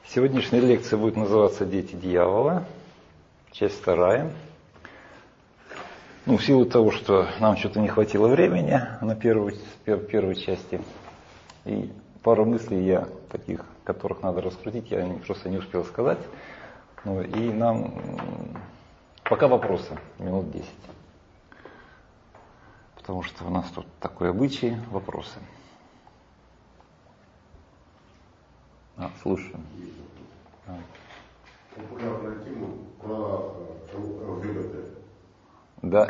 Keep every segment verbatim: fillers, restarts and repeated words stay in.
Сегодняшняя лекция будет называться «Дети дьявола», часть вторая. Ну, в силу того, что нам что-то не хватило времени на первую, первой части, и пару мыслей я, таких, которых надо раскрутить, я просто не успел сказать. Ну, и нам пока вопросы, минут десять. Потому что у нас тут такой обычай, вопросы. А, слушаем. Популярная тема про ЛГБТ. Да.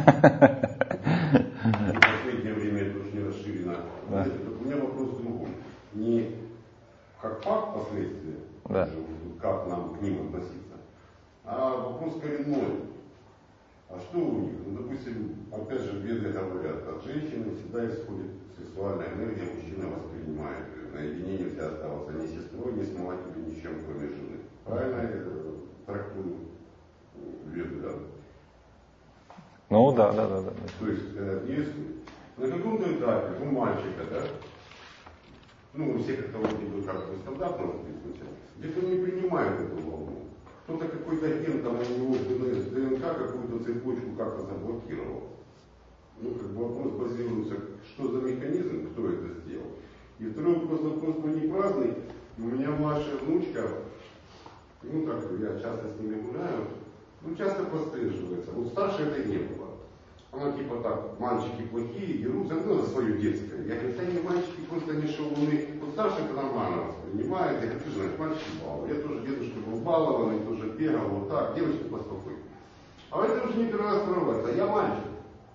В последнее время это очень расширено. Да. У меня вопрос в другом. Не как факт последствия, да. как нам к ним относиться, а вопрос коренной. А что у них? Ну, допустим, опять же, веды говорят, от женщины всегда исходит сексуальная энергия, мужчина воспринимает. Наедине нельзя оставаться ни сестрой, ни с матерью, ни с чем, кроме жены. Правильно я трактую веды, да? Ну да, да, да, да. То есть, если на каком-то этапе у мальчика, да, ну, все как-то вроде бы как бы стандартно воспитываются, где-то не принимают эту волну. Кто-то какой-то ген там у него в ДНК какую-то цепочку как-то заблокировал. Ну, как бы вопрос базируется, что за механизм, кто это сделал. И второй вопрос, вопрос был не праздный. У меня младшая внучка, ну, так я часто с ними гуляю, ну, часто подстриживается. Вот старше это не было. Она типа так, мальчики плохие, дерутся, ну, за свое детское. Я говорю, да не, мальчики просто не шалуны. Вот старше это нормально воспринимает. Я говорю, ты же знаешь, мальчики балованы. Я тоже дедушка был балованный, тоже бегал, вот так, девочки поспокойнее. А это уже не первый раз срывается, а я мальчик.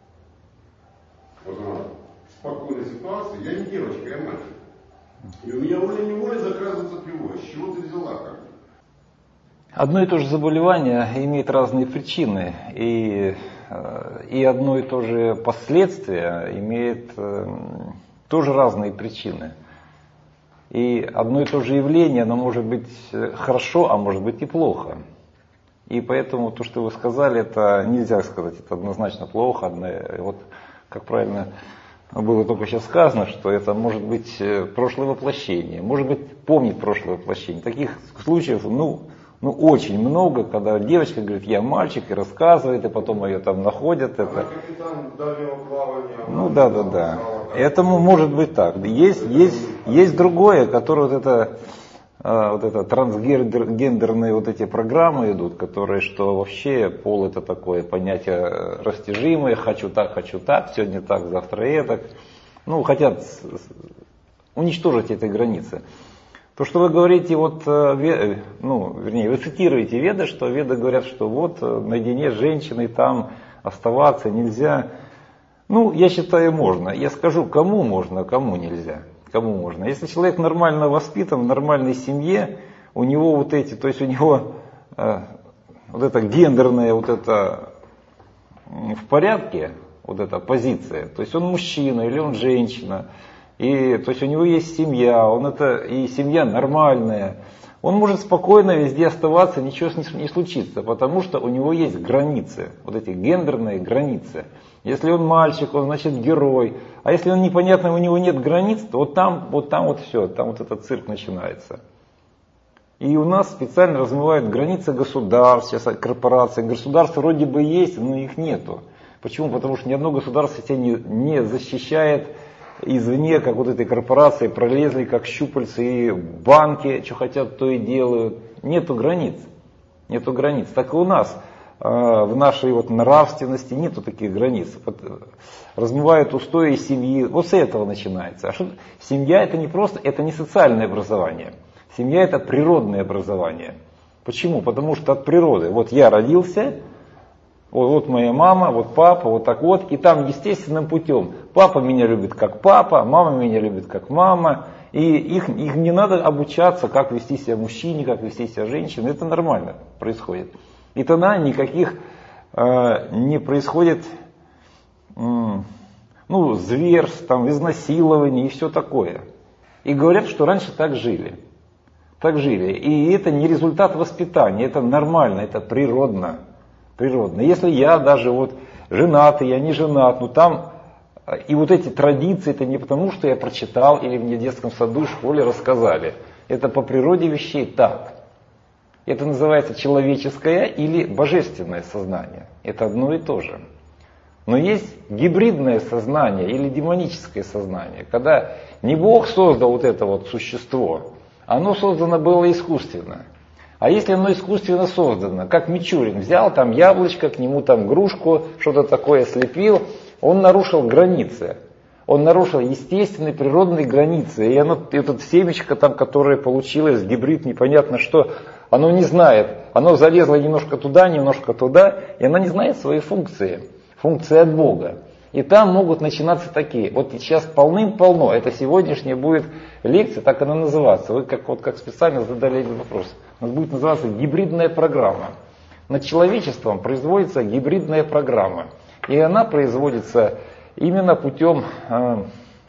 Вот она, спокойная ситуация, я не девочка, я мальчик. И у меня волей-неволей закрасывается тревога. С чего ты взяла как бы? Одно и то же заболевание имеет разные причины, и, и одно и то же последствие имеет тоже разные причины. И одно и то же явление, оно может быть хорошо, а может быть и плохо. И поэтому то, что вы сказали, это нельзя сказать, это однозначно плохо. Одно, вот как правильно было только сейчас сказано, что это может быть прошлое воплощение, может быть помнить прошлое воплощение. Таких случаев, ну, ну очень много, когда девочка говорит, я мальчик, и рассказывает, и потом ее там находят. Это... Ну да, да, да. Этому может быть так. Есть, есть, есть другое, которое вот это, вот это трансгендерные вот эти программы идут, которые, что вообще пол это такое понятие растяжимое, хочу так, хочу так, сегодня так, завтра это. Ну, хотят уничтожить эти границы. То, что вы говорите, вот, ну, вернее, вы цитируете Веды, что Веды говорят, что вот наедине с женщиной там оставаться нельзя. Ну, я считаю, можно. Я скажу, кому можно, кому нельзя. Кому можно. Если человек нормально воспитан, в нормальной семье, у него вот эти, то есть у него э, вот это гендерное, вот это в порядке, вот эта позиция, то есть он мужчина или он женщина, и то есть у него есть семья, он это, и семья нормальная, он может спокойно везде оставаться, ничего не, не случится, потому что у него есть границы, вот эти гендерные границы. Если он мальчик, он значит герой. А если он непонятно, у него нет границ, то вот там вот, там вот все, там вот этот цирк начинается. И у нас специально размывают границы государств, сейчас корпорации. Государства вроде бы есть, но их нету. Почему? Потому что ни одно государство себя не, не защищает извне, как вот этой корпорации пролезли, как щупальцы, и банки, что хотят, то и делают. Нету границ. Нету границ. Так и у нас. В нашей вот нравственности нету таких границ. Размывают устои семьи. Вот с этого начинается. А что? Семья это не просто, это не социальное образование. Семья это природное образование. Почему? Потому что от природы. Вот я родился, вот, вот моя мама, вот папа, вот так вот. И там естественным путем. Папа меня любит как папа, мама меня любит как мама. И их, их не надо обучаться, как вести себя мужчине, как вести себя женщине. Это нормально происходит. И тогда никаких э, не происходит э, ну, зверств, там, изнасилований и все такое. И говорят, что раньше так жили. Так жили. И это не результат воспитания, это нормально, это природно. Природно. Если я даже вот женатый, я не женат, ну там И вот эти традиции, это не потому, что я прочитал или мне в детском саду, в школе рассказали. Это по природе вещей так. Это называется человеческое или божественное сознание. Это одно и то же. Но есть гибридное сознание или демоническое сознание, когда не Бог создал вот это вот существо, оно создано было искусственно. А если оно искусственно создано, как Мичурин взял там яблочко, к нему там грушку, что-то такое слепил, он нарушил границы. Он нарушил естественные природные границы. И оно, это семечко там, которое получилось, гибрид, непонятно что, оно не знает. Оно залезло немножко туда, немножко туда, и оно не знает своей функции. Функции от Бога. И там могут начинаться такие. Вот сейчас полным-полно. Это сегодняшняя будет лекция, так она называется. Вы как, вот, как специально задали этот вопрос. У нас будет называться гибридная программа. Над человечеством производится гибридная программа. И она производится именно путем, э,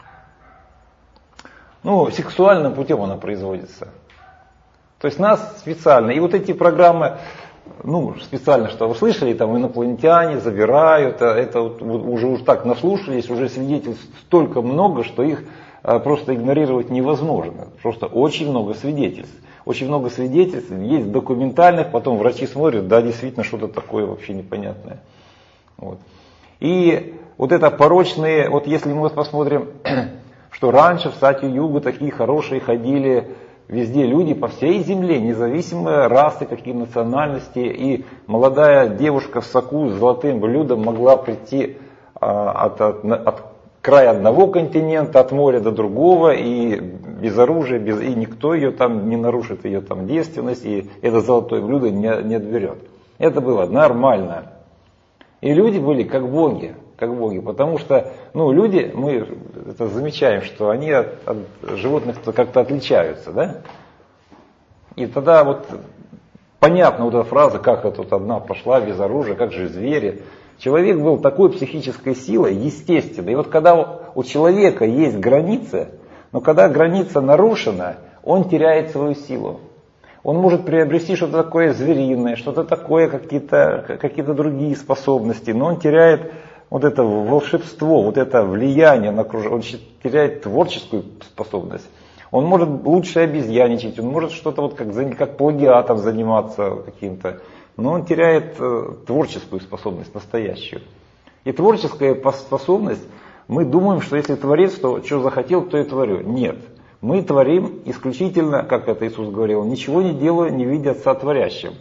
ну, сексуальным путем она производится. То есть нас специально. И вот эти программы, ну, специально, что вы слышали, там инопланетяне забирают, это вот, уже уж так наслушались, уже свидетельств столько много, что их а, просто игнорировать невозможно. Просто очень много свидетельств. Очень много свидетельств, есть документальных, потом врачи смотрят, да, действительно, что-то такое вообще непонятное. Вот. И вот это порочные, вот если мы посмотрим, что раньше в Сатью-Югу такие хорошие ходили, везде люди по всей земле, независимо расы, какие национальности, и молодая девушка в соку с золотым блюдом могла прийти а, от, от, от края одного континента, от моря до другого, и без оружия, без, и никто ее там не нарушит, ее там девственность, и это золотое блюдо не, не отберет. Это было нормально. И люди были как боги, как боги, потому что, ну, люди, мы это замечаем, что они от, от животных как-то отличаются, да? И тогда вот понятна вот эта фраза, как это вот одна пошла без оружия, как же звери. Человек был такой психической силой, естественно. И вот когда у человека есть граница, но когда граница нарушена, он теряет свою силу. Он может приобрести что-то такое звериное, что-то такое, какие-то, какие-то другие способности, но он теряет вот это волшебство, вот это влияние на окружение, он теряет творческую способность. Он может лучше обезьяничать, он может что-то вот как, как плагиатом заниматься каким-то, но он теряет э, творческую способность настоящую. И творческая способность, мы думаем, что если творец, то что захотел, то и творю. Нет. Мы творим исключительно, как это Иисус говорил, ничего не делаю, не видя Отца творящим.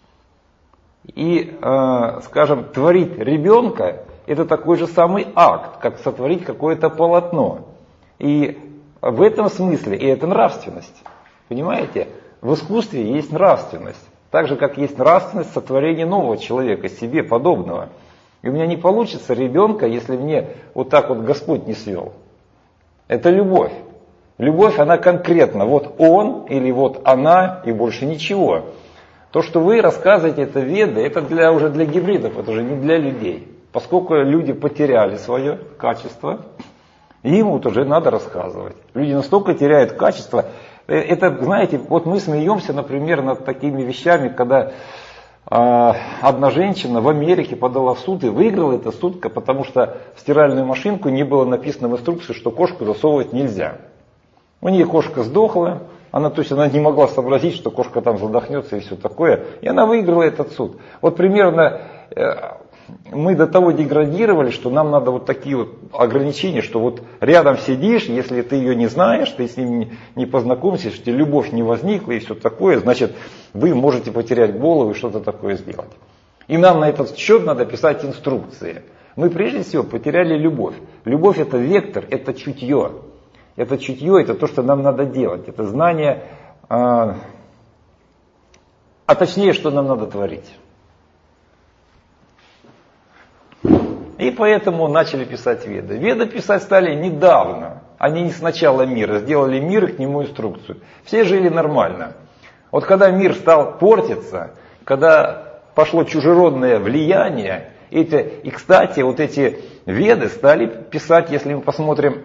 И, э, скажем, творить ребенка, это такой же самый акт, как сотворить какое-то полотно. И в этом смысле, и это нравственность. Понимаете? В искусстве есть нравственность. Так же, как есть нравственность сотворения нового человека, себе подобного. И у меня не получится ребенка, если мне вот так вот Господь не свел. Это любовь. Любовь, она конкретна. Вот он или вот она и больше ничего. То, что вы рассказываете, это веды, это для, уже для гибридов, это уже не для людей. Поскольку люди потеряли свое качество, им вот уже надо рассказывать. Люди настолько теряют качество. Это, знаете, вот мы смеемся, например, над такими вещами, когда э, одна женщина в Америке подала в суд и выиграла этот суд, потому что в стиральную машинку не было написано в инструкции, что кошку засовывать нельзя. У нее кошка сдохла, она, то есть она не могла сообразить, что кошка там задохнется и все такое, и она выиграла этот суд. Вот примерно э, мы до того деградировали, что нам надо вот такие вот ограничения, что вот рядом сидишь, если ты ее не знаешь, ты с ним не, не познакомишься, что любовь не возникла и все такое, значит вы можете потерять голову и что-то такое сделать. И нам на этот счет надо писать инструкции. Мы прежде всего потеряли любовь. Любовь это вектор, это чутье. Это чутье, это то, что нам надо делать. Это знание, а, а точнее, что нам надо творить. И поэтому начали писать Веды. Веды писать стали недавно. Они не с начала мира. Сделали мир и к нему инструкцию. Все жили нормально. Вот когда мир стал портиться, когда пошло чужеродное влияние, эти, и, кстати, вот эти Веды стали писать, если мы посмотрим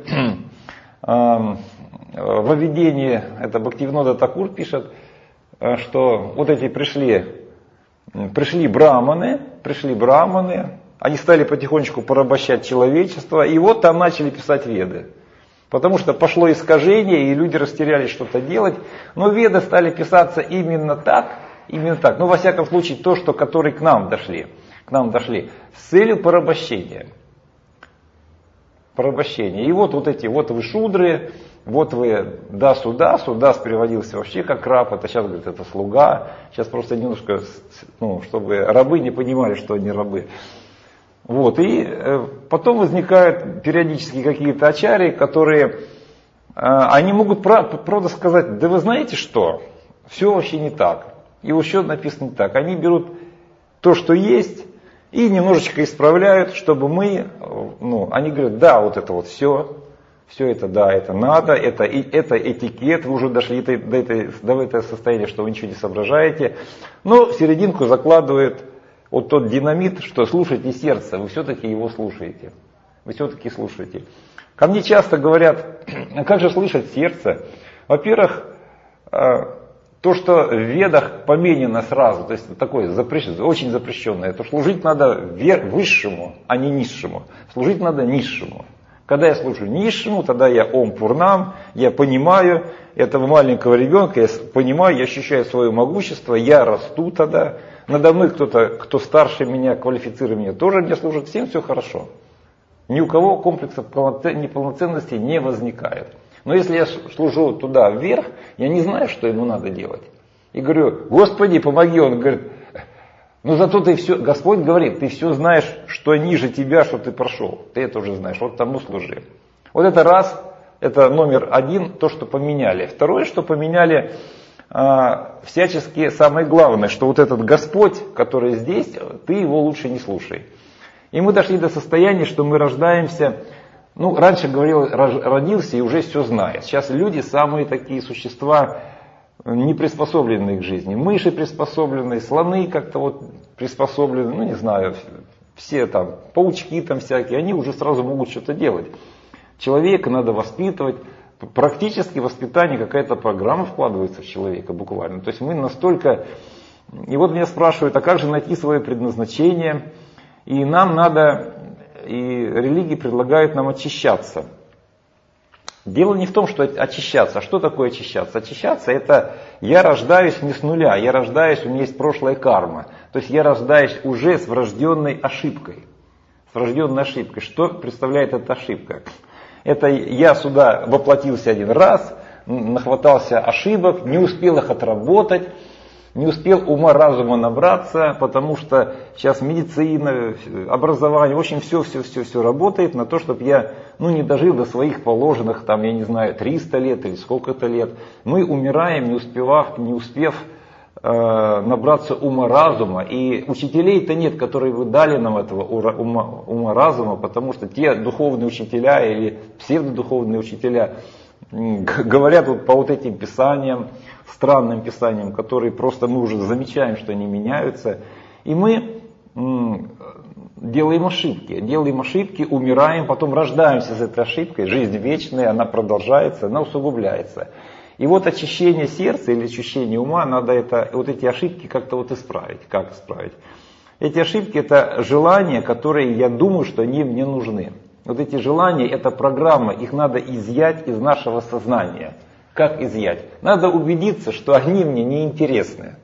во введении, это Бхактивинода Такур пишет, что вот эти пришли, пришли браманы, пришли браманы, они стали потихонечку порабощать человечество, и вот там начали писать Веды. Потому что пошло искажение, и люди растерялись что-то делать. Но Веды стали писаться именно так, именно так. Ну, во всяком случае, то, что, которые к нам дошли, к нам дошли, с целью порабощения. Порабощения. И вот, вот эти, вот вы шудры, вот вы, да, суда, Судас переводился вообще как раб, это сейчас, говорит, это слуга. Сейчас просто немножко, ну, чтобы рабы не понимали, что они рабы. Вот, и э, потом возникают периодически какие-то ачарьи, которые, э, они могут правда сказать, да вы знаете что, все вообще не так. И вот еще написано не так. Они берут то, что есть, и немножечко исправляют, чтобы мы, ну, они говорят, да, вот это вот все, все это, да, это надо, это, и, это этикет, вы уже дошли до, до, этой, до этого состояния, что вы ничего не соображаете, но в серединку закладывают вот тот динамит, что слушайте сердце, вы все-таки его слушаете. Вы все-таки слушаете. Ко мне часто говорят, а как же слышать сердце? Во-первых, то, что в Ведах поменено сразу, то есть такое запрещенное, очень запрещенное, то служить надо высшему, а не низшему. Служить надо низшему. Когда я служу низшему, тогда я Ом Пурнам, я понимаю этого маленького ребенка, я понимаю, я ощущаю свое могущество, я расту тогда. Надо мной кто-то, кто старше меня, квалифицирует меня, тоже мне служит, всем все хорошо. Ни у кого комплексов неполноценности не возникает. Но если я служу туда вверх, я не знаю, что ему надо делать. И говорю, Господи, помоги. Он говорит, ну зато ты все, Господь говорит, ты все знаешь, что ниже тебя, что ты прошел. Ты это уже знаешь, вот тому служи. Вот это раз, это номер один, то, что поменяли. Второе, что поменяли, всячески самое главное, что вот этот Господь, который здесь, ты его лучше не слушай. И мы дошли до состояния, что мы рождаемся, ну, раньше говорил, родился и уже все знает. Сейчас люди самые такие существа, не приспособленные к жизни. Мыши приспособленные, слоны как-то вот приспособлены, ну, не знаю, все там, паучки там всякие, они уже сразу могут что-то делать. Человека надо воспитывать. Практически воспитание, какая-то программа вкладывается в человека буквально. То есть мы настолько... И вот меня спрашивают, а как же найти свое предназначение? И нам надо, и религии предлагают нам очищаться. Дело не в том, что очищаться. А что такое очищаться? Очищаться это я рождаюсь не с нуля, я рождаюсь, у меня есть прошлая карма. То есть я рождаюсь уже с врожденной ошибкой. С врожденной ошибкой. Что представляет эта ошибка? Это я сюда воплотился один раз, нахватался ошибок, не успел их отработать, не успел ума разума набраться, потому что сейчас медицина, образование, в общем, все, все, все, все работает на то, чтобы я, ну, не дожил до своих положенных, там, я не знаю, триста лет или сколько-то лет. Мы умираем, не успев, не успев э, набраться ума разума. И учителей-то нет, которые вы дали нам этого ума, ума разума, потому что те духовные учителя или псевдодуховные учителя говорят вот по вот этим писаниям, странным писаниям, которые просто мы уже замечаем, что они меняются. И мы м, делаем ошибки, делаем ошибки, умираем, потом рождаемся с этой ошибкой, жизнь вечная, она продолжается, она усугубляется. И вот очищение сердца или очищение ума, надо это, вот эти ошибки как-то вот исправить. Как исправить? Эти ошибки это желания, которые я думаю, что они мне нужны. Вот эти желания, это программа, их надо изъять из нашего сознания. Как изъять? Надо убедиться, что они мне не интересны.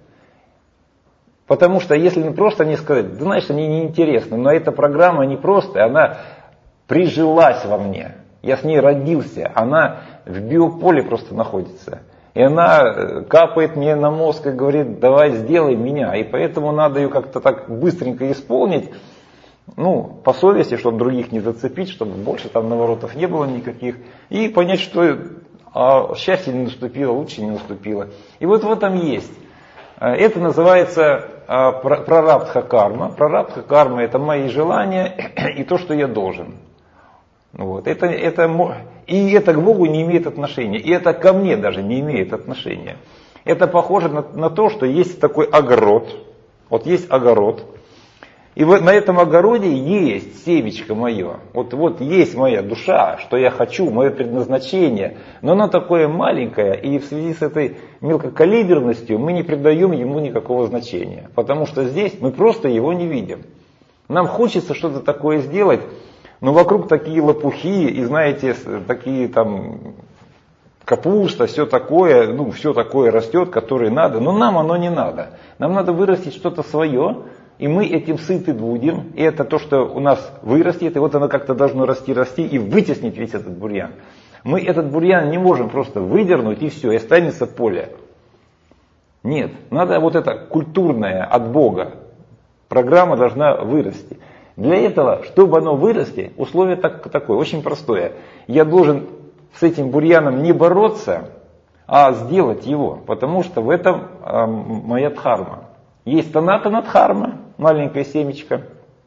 Потому что если просто не сказать, да знаешь, они не интересны, но эта программа не просто, она прижилась во мне. Я с ней родился, она в биополе просто находится. И она капает мне на мозг и говорит, давай сделай меня. И поэтому надо ее как-то так быстренько исполнить, ну, по совести, чтобы других не зацепить, чтобы больше там наворотов не было никаких. И понять, что а, счастье не наступило, лучше не наступило. И вот в этом есть. Это называется а, прарабдха карма. Прарабдха карма это мои желания и то, что я должен. Вот. Это, это, и это к Богу не имеет отношения. И это ко мне даже не имеет отношения. Это похоже на, на то, что есть такой огород. Вот есть огород. И вот на этом огороде есть семечко мое. Вот, вот есть моя душа, что я хочу, мое предназначение. Но оно такое маленькое, и в связи с этой мелкокалиберностью мы не придаем ему никакого значения. Потому что здесь мы просто его не видим. Нам хочется что-то такое сделать. Но вокруг такие лопухи и, знаете, такие там капуста, все такое, ну, все такое растет, которое надо. Но нам оно не надо. Нам надо вырастить что-то свое, и мы этим сыты будем. И это то, что у нас вырастет, и вот оно как-то должно расти, расти и вытеснить весь этот бурьян. Мы этот бурьян не можем просто выдернуть, и все, и останется поле. Нет, надо вот это культурное от Бога. Программа должна вырасти. Для этого, чтобы оно вырасти, условие так, такое, очень простое. Я должен с этим бурьяном не бороться, а сделать его. Потому что в этом э, моя дхарма. Есть санатана дхарма, маленькое семечко.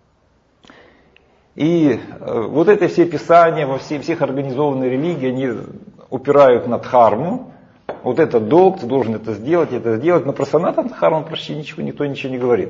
И э, вот это все писания во все, всех организованных религий, они упирают на дхарму. Вот это долг, ты должен это сделать, это сделать. Но про санатана дхарму почти ничего, никто ничего не говорит.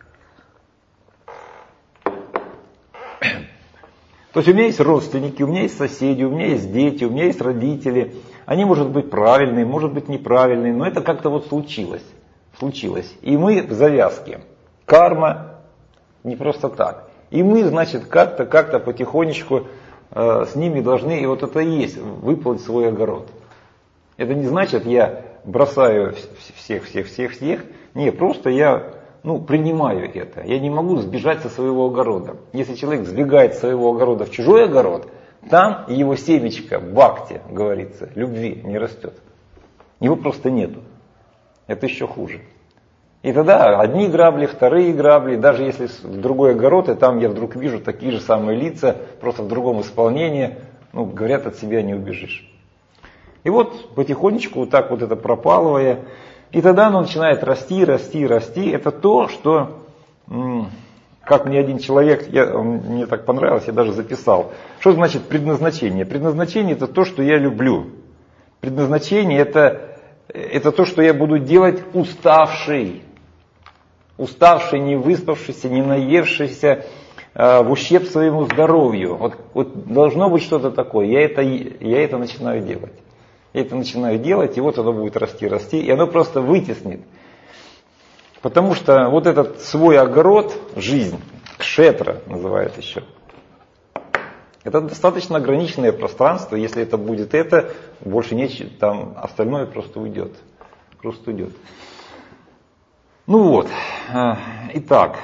То есть у меня есть родственники, у меня есть соседи, у меня есть дети, у меня есть родители. Они, может быть, правильные, может быть, неправильные, но это как-то вот случилось. Случилось. И мы в завязке. Карма не просто так. И мы, значит, как-то, как-то потихонечку э, с ними должны, и вот это и есть, выплыть свой огород. Это не значит, я бросаю всех, всех, всех, всех. Не, просто я... Ну, принимаю это. Я не могу сбежать со своего огорода. Если человек сбегает со своего огорода в чужой огород, там его семечко, бхакти, говорится, любви не растет. Его просто нету. Это еще хуже. И тогда одни грабли, вторые грабли, даже если в другой огород, и там я вдруг вижу такие же самые лица, просто в другом исполнении, ну, говорят, от себя не убежишь. И вот потихонечку вот так вот это пропалывая, и тогда оно начинает расти, расти, расти. Это то, что, как мне один человек, я, мне так понравилось, я даже записал. Что значит предназначение? Предназначение это то, что я люблю. Предназначение это, это то, что я буду делать уставший. Уставший, не выспавшийся, не наевшийся, э, в ущерб своему здоровью. Вот, вот должно быть что-то такое. Я это, я это начинаю делать. Я это начинаю делать, и вот оно будет расти, расти, и оно просто вытеснит. Потому что вот этот свой огород, жизнь, кшетра называют еще, это достаточно ограниченное пространство. Если это будет это, больше нечего, там остальное просто уйдет. Просто уйдет. Ну вот, итак,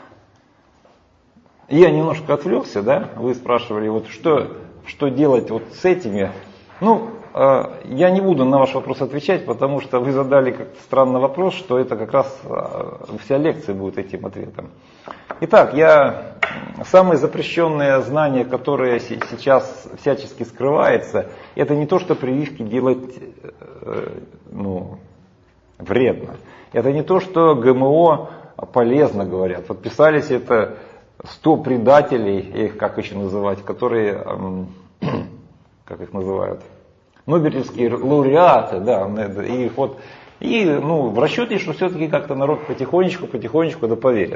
я немножко отвлекся, да? Вы спрашивали, вот что, что делать вот с этими. Ну, я не буду на ваш вопрос отвечать, потому что вы задали как-то странный вопрос, что это как раз вся лекция будет этим ответом. Итак, я самые запрещенные знания, которые сейчас всячески скрываются, это не то, что прививки делать ну, вредно. Это не то, что ГМО полезно, говорят. Вот писались это сто предателей, я их как еще называть, которые, как их называют, Нобелевские лауреаты, да, и вот, и ну, в расчете, что все-таки как-то народ потихонечку, потихонечку да поверит.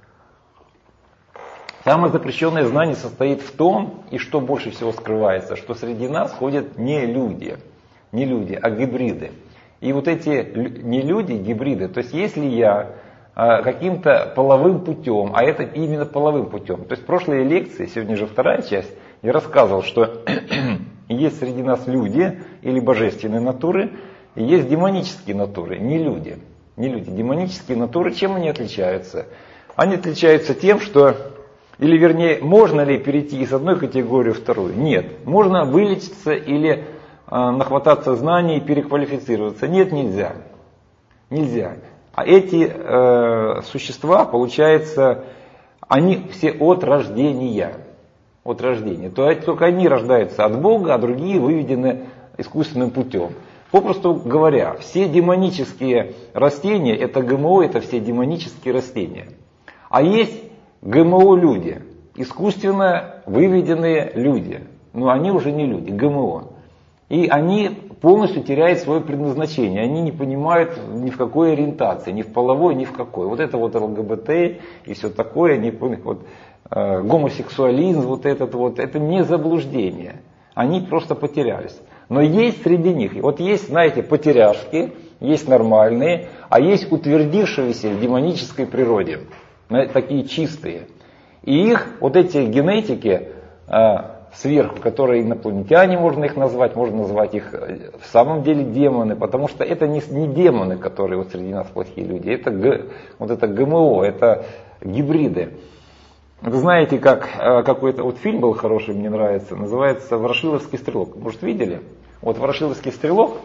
Самое запрещенное знание состоит в том, и что больше всего скрывается, что среди нас ходят не люди, не люди, а гибриды. И вот эти не люди, гибриды, то есть если я каким-то половым путем, а это именно половым путем, то есть в прошлой лекции, сегодня же вторая часть, я рассказывал, что есть среди нас люди или божественные натуры, и есть демонические натуры, не люди. Не люди. Демонические натуры, чем они отличаются? Они отличаются тем, что, или вернее, можно ли перейти из одной категории в вторую? Нет. Можно вылечиться или э, нахвататься знаний и переквалифицироваться? Нет, нельзя. Нельзя. А эти э, существа, получается, они все от рождения. От рождения. То есть только они рождаются от Бога, а другие выведены искусственным путем. Попросту говоря, все демонические растения, это ГМО, это все демонические растения. А есть ГМО-люди, искусственно выведенные люди. Но они уже не люди, ГМО. И они полностью теряют свое предназначение. Они не понимают ни в какой ориентации, ни в половой, ни в какой. Вот это вот ЛГБТ и все такое, не вот, э, гомосексуализм, вот этот вот, это не заблуждение. Они просто потерялись. Но есть среди них, вот есть, знаете, потеряшки, есть нормальные, а есть утвердившиеся в демонической природе, такие чистые. И их, вот эти генетики, сверху, которые инопланетяне, можно их назвать, можно назвать их в самом деле демоны, потому что это не, не демоны, которые вот среди нас плохие люди, это, г, вот это ГМО, это гибриды. Вы знаете, как какой-то вот фильм был хороший, мне нравится, называется «Ворошиловский стрелок». Может, видели? Вот «Ворошиловский стрелок»,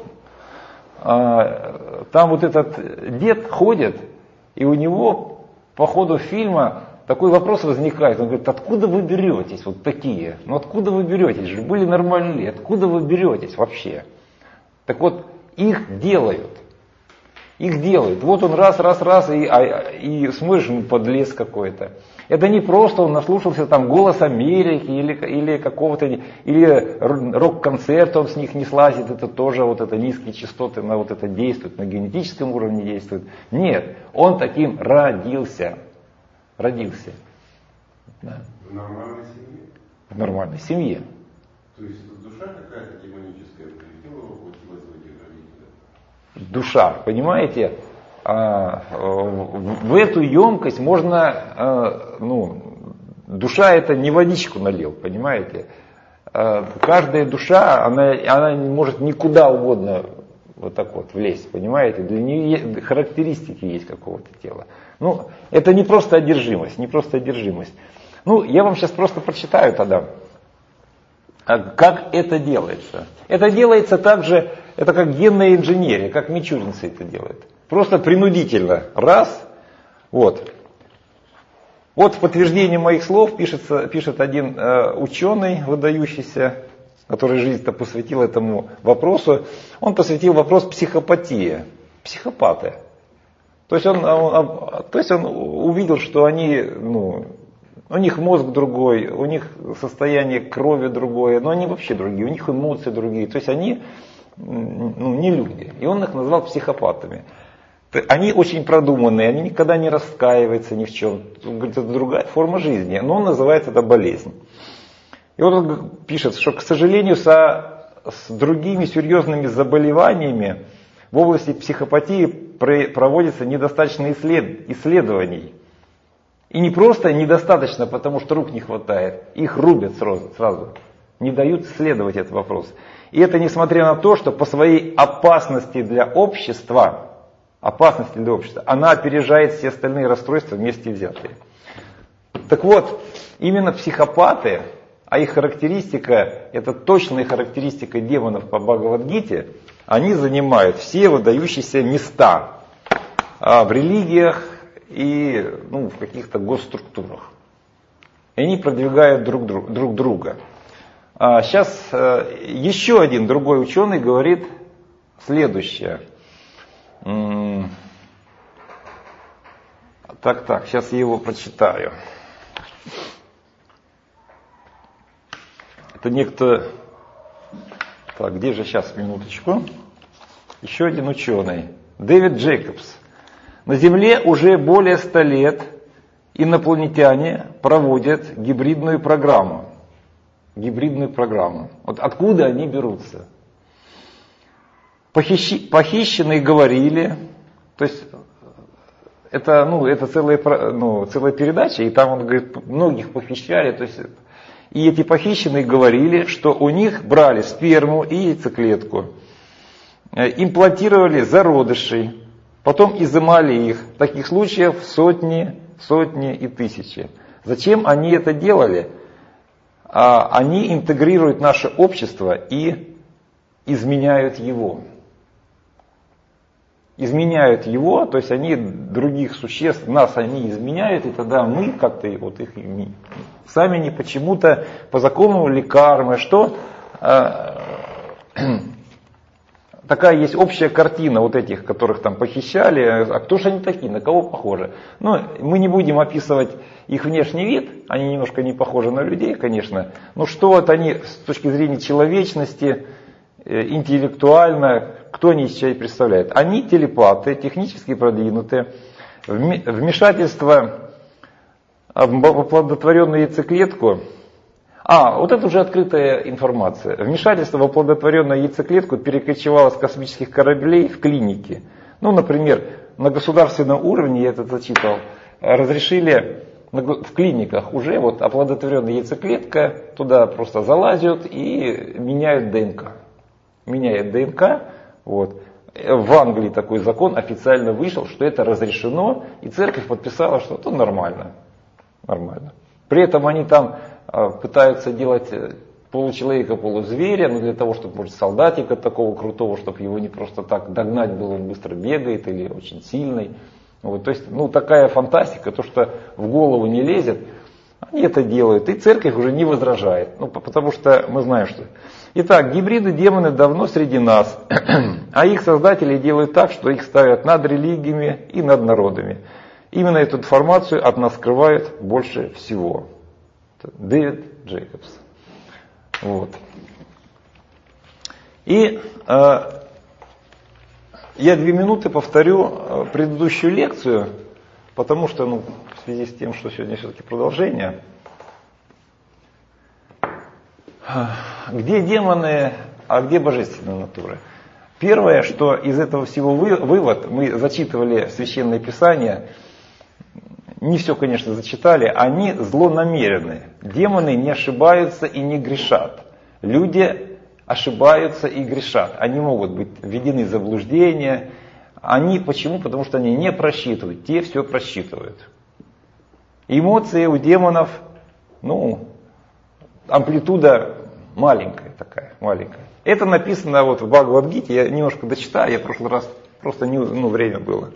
там вот этот дед ходит, и у него по ходу фильма такой вопрос возникает. Он говорит, откуда вы беретесь вот такие? Ну откуда вы беретесь? Же были нормальные, откуда вы беретесь вообще? Так вот, их делают. Их делают. Вот он раз, раз, раз, и, а, и смотришь, ну, подлез какой-то. Это не просто он наслушался там «Голос Америки» или, или какого-то, или рок-концерт, он с них не слазит, это тоже вот это низкие частоты на вот это действует, на генетическом уровне действует. Нет, он таким родился. Родился. Да. В нормальной семье? В нормальной семье. То есть душа какая-то демоническая прилетела, воплотилась в этих родителях? Душа, понимаете? В эту емкость можно, ну, душа это не водичку налил, понимаете? Каждая душа, она, она может никуда угодно вот так вот влезть, понимаете? Для нее характеристики есть какого-то тела. Ну, это не просто одержимость, не просто одержимость. Ну, я вам сейчас просто прочитаю тогда, как это делается. Это делается так же, это как генная инженерия, как мичуринцы это делают. Просто принудительно. Раз. Вот. Вот в подтверждение моих слов пишется, пишет один э, ученый, выдающийся, который жизнь-то посвятил этому вопросу. Он посвятил вопрос психопатии. Психопаты. То есть он, он, то есть он увидел, что они, ну, у них мозг другой, у них состояние крови другое, но они вообще другие, у них эмоции другие. То есть они, ну, не люди. И он их назвал психопатами. Они очень продуманные, они никогда не раскаиваются ни в чем. Он говорит, это другая форма жизни, но он называет это болезнь. И вот он пишет, что, к сожалению, со, с другими серьезными заболеваниями в области психопатии проводится недостаточно исслед, исследований. И не просто недостаточно, потому что рук не хватает, их рубят сразу, сразу, не дают исследовать этот вопрос. И это несмотря на то, что по своей опасности для общества, опасности для общества, она опережает все остальные расстройства вместе взятые. Так вот, именно психопаты, а их характеристика, это точная характеристика демонов по Бхагавад-гите, они занимают все выдающиеся места а, в религиях и, ну, в каких-то госструктурах. И они продвигают друг, друг, друг друга. А, сейчас а, еще один другой ученый говорит следующее. Так, так, сейчас я его прочитаю. Это некто... Так, где же сейчас, минуточку. Еще один ученый. Дэвид Джейкобс. На Земле уже более ста лет инопланетяне проводят гибридную программу. Гибридную программу. Вот откуда они берутся? Похищи, похищенные говорили, то есть это, ну, это целая, ну, целая передача, и там он говорит, многих похищали, то есть, и эти похищенные говорили, что у них брали сперму и яйцеклетку, имплантировали зародышей, потом изымали их. Таких случаев сотни, сотни и тысячи. Зачем они это делали? Они интегрируют наше общество и изменяют его. Изменяют его, то есть они других существ, нас они изменяют, и тогда мы как-то вот их сами не почему-то по закону лекармы, что э, такая есть общая картина вот этих, которых там похищали, а кто же они такие, на кого похожи. Ну, мы не будем описывать их внешний вид, они немножко не похожи на людей, конечно, но что вот они с точки зрения человечности, интеллектуально, кто они из себя представляют? Они телепаты, технически продвинутые, вмешательство в оплодотворенную яйцеклетку. А, вот это уже открытая информация. Вмешательство в оплодотворенную яйцеклетку перекочевало с космических кораблей в клиники. Ну, например, на государственном уровне, я это зачитал, разрешили в клиниках уже вот оплодотворенная яйцеклетка, туда просто залазят и меняют ДНК. Меняют ДНК. Вот. В Англии такой закон официально вышел, что это разрешено, и церковь подписала, что это нормально. Нормально. При этом они там пытаются делать получеловека, полузверя, но для того, чтобы, может, солдатика такого крутого, чтобы его не просто так догнать было, он быстро бегает или очень сильный. Вот, то есть, ну, такая фантастика, то, что в голову не лезет, они это делают, и церковь уже не возражает, ну, потому что мы знаем, что... Итак, гибриды, демоны давно среди нас, а их создатели делают так, что их ставят над религиями и над народами. Именно эту информацию от нас скрывают больше всего. Дэвид Джейкобс. Вот. И э, я две минуты повторю предыдущую лекцию, потому что, ну, в связи с тем, что сегодня все-таки продолжение. Где демоны, а где божественная натура? Первое, что из этого всего вы, вывод, мы зачитывали Священное Писание, не все, конечно, зачитали, они злонамерены. Демоны не ошибаются и не грешат. Люди ошибаются и грешат. Они могут быть введены в заблуждение. Они почему? Потому что они не просчитывают, те все просчитывают. Эмоции у демонов, ну, амплитуда маленькая такая, маленькая. Это написано вот в Бхагавад-гите, я немножко дочитаю, я в прошлый раз просто не, ну, время было.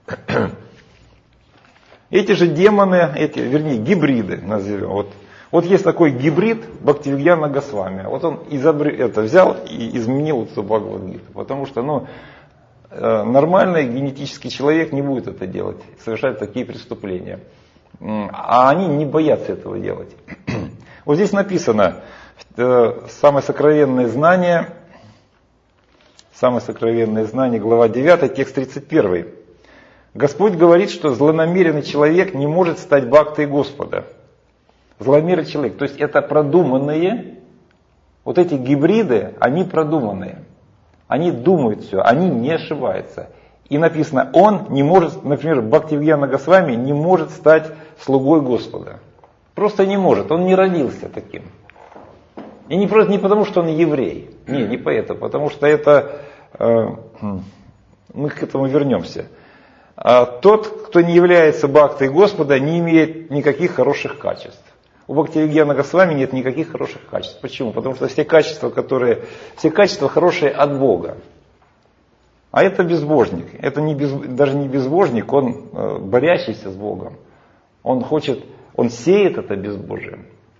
Эти же демоны, эти, вернее, гибриды назовем. Вот, вот есть такой гибрид Бхактивигьяна Госвами. Вот он изобрел, это взял и изменил эту Бхагавад-гиту. Потому что, ну, нормальный генетический человек не будет это делать, совершать такие преступления. А они не боятся этого делать. Вот здесь написано, самое сокровенное знание, самое сокровенное знание, глава девятая, текст тридцать первый. Господь говорит, что злонамеренный человек не может стать бхактой Господа. Злонамеренный человек, то есть это продуманные, вот эти гибриды, они продуманные. Они думают все, они не ошибаются. И написано, он не может, например, Бхактивигьяна Госвами не может стать слугой Господа. Просто не может, он не родился таким. И не, просто, не потому, что он еврей, не, не поэтому, потому что это, э, мы к этому вернемся. А тот, кто не является бхактой Господа, не имеет никаких хороших качеств. У Бхактивигьяна Госвами нет никаких хороших качеств. Почему? Потому что все качества, которые, все качества хорошие от Бога. А это безбожник. Это не без, даже не безбожник, он э, борящийся с Богом. Он хочет, он сеет это безбожие.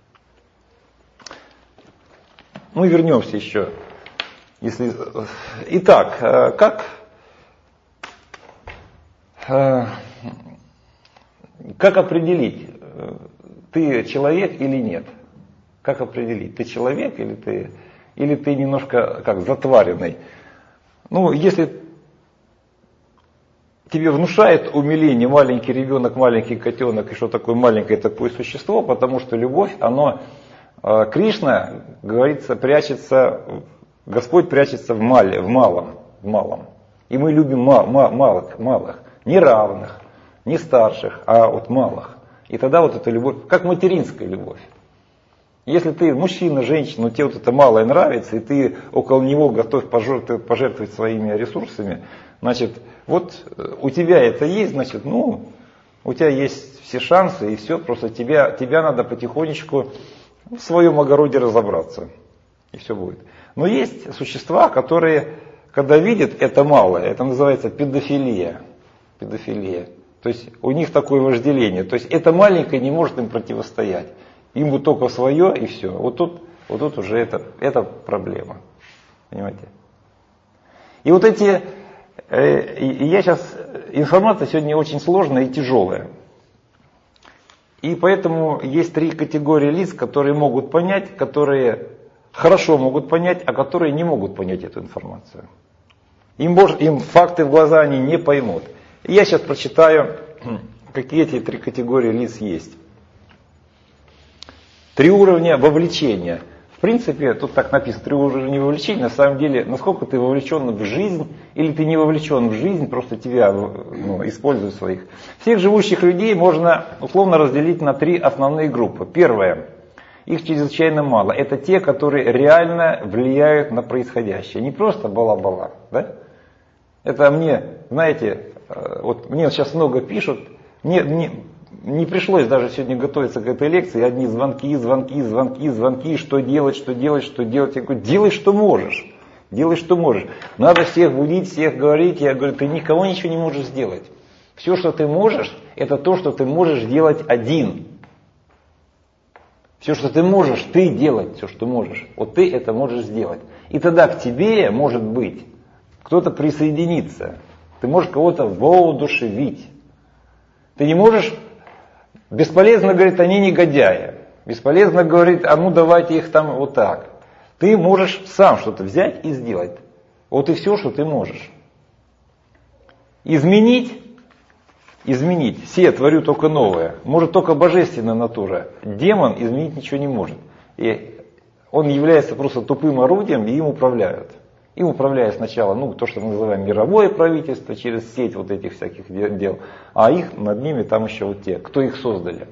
Мы вернемся еще. Если... Итак, э, как, э, как определить, ты человек или нет? Как определить, ты человек или ты, или ты немножко как затваренный? Ну, если тебе внушает умиление маленький ребенок, маленький котенок и что такое маленькое такое существо, потому что любовь, оно, Кришна, говорится, прячется, Господь прячется в, мале, в малом, в малом. И мы любим мал, мал, малых, малых, не равных, не старших, а вот малых. И тогда вот эта любовь, как материнская любовь. Если ты мужчина, женщина, но тебе вот это малое нравится, и ты около него готов пожертвовать, пожертвовать своими ресурсами, значит, вот у тебя это есть, значит, ну, у тебя есть все шансы, и все, просто тебя, тебя надо потихонечку в своем огороде разобраться, и все будет. Но есть существа, которые, когда видят это малое, это называется педофилия, педофилия. То есть у них такое вожделение, то есть это маленькое не может им противостоять. Им бы только свое и все. Вот тут, вот тут уже это, это проблема. Понимаете? И вот эти, э, и я сейчас, информация сегодня очень сложная и тяжелая. И поэтому есть три категории лиц, которые могут понять, которые хорошо могут понять, а которые не могут понять эту информацию. Им, может, им факты в глаза они не поймут. И я сейчас прочитаю, какие эти три категории лиц есть. Три уровня вовлечения. В принципе, тут так написано, тревожное вовлечение, на самом деле, насколько ты вовлечен в жизнь, или ты не вовлечен в жизнь, просто тебя ну, используют своих. Всех живущих людей можно условно разделить на три основные группы. Первое, их чрезвычайно мало, это те, которые реально влияют на происходящее, не просто бала-бала, да? Это мне, знаете, вот мне сейчас много пишут, мне, мне не пришлось даже сегодня готовиться к этой лекции, одни звонки, звонки, звонки, звонки, что делать, что делать, что делать. Я говорю, делай, что можешь, делай, что можешь. Надо всех будить, всех говорить. Я говорю, ты никого ничего не можешь сделать. Все, что ты можешь, это то, что ты можешь делать один. Все, что ты можешь, ты делать все, что можешь. Вот ты это можешь сделать. И тогда к тебе, может быть, кто-то присоединится. Ты можешь кого-то воодушевить. Ты не можешь... Бесполезно, говорит, они негодяи. Бесполезно, говорит, а ну давайте их там вот так. Ты можешь сам что-то взять и сделать. Вот и все, что ты можешь. Изменить, изменить. Все, творю только новое. Может только божественная натура. Демон изменить ничего не может. И он является просто тупым орудием, и им управляют. Им управляет сначала, ну, то, что мы называем мировое правительство, через сеть вот этих всяких дел, а их над ними там еще вот те, кто их создали.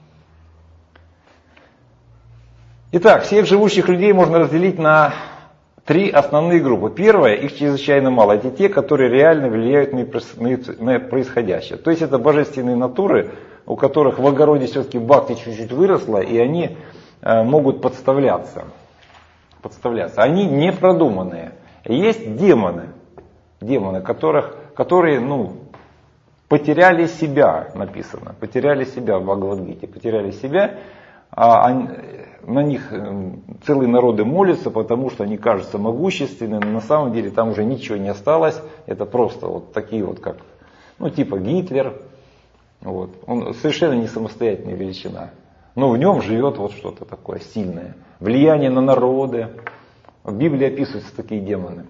Итак, всех живущих людей можно разделить на три основные группы. Первая, их чрезвычайно мало, это те, которые реально влияют на происходящее. То есть это божественные натуры, у которых в огороде все-таки бхакти чуть-чуть выросла, и они могут подставляться. подставляться. Они не продуманные. Есть демоны, демоны, которых, которые ну, потеряли себя, написано, потеряли себя в Бхагавад-гите, потеряли себя, а они, на них целые народы молятся, потому что они кажутся могущественными, но на самом деле там уже ничего не осталось, это просто вот такие вот, как, ну типа Гитлер, вот. Он совершенно не самостоятельная величина, но в нем живет вот что-то такое сильное, влияние на народы. В Библии описываются такие демоны.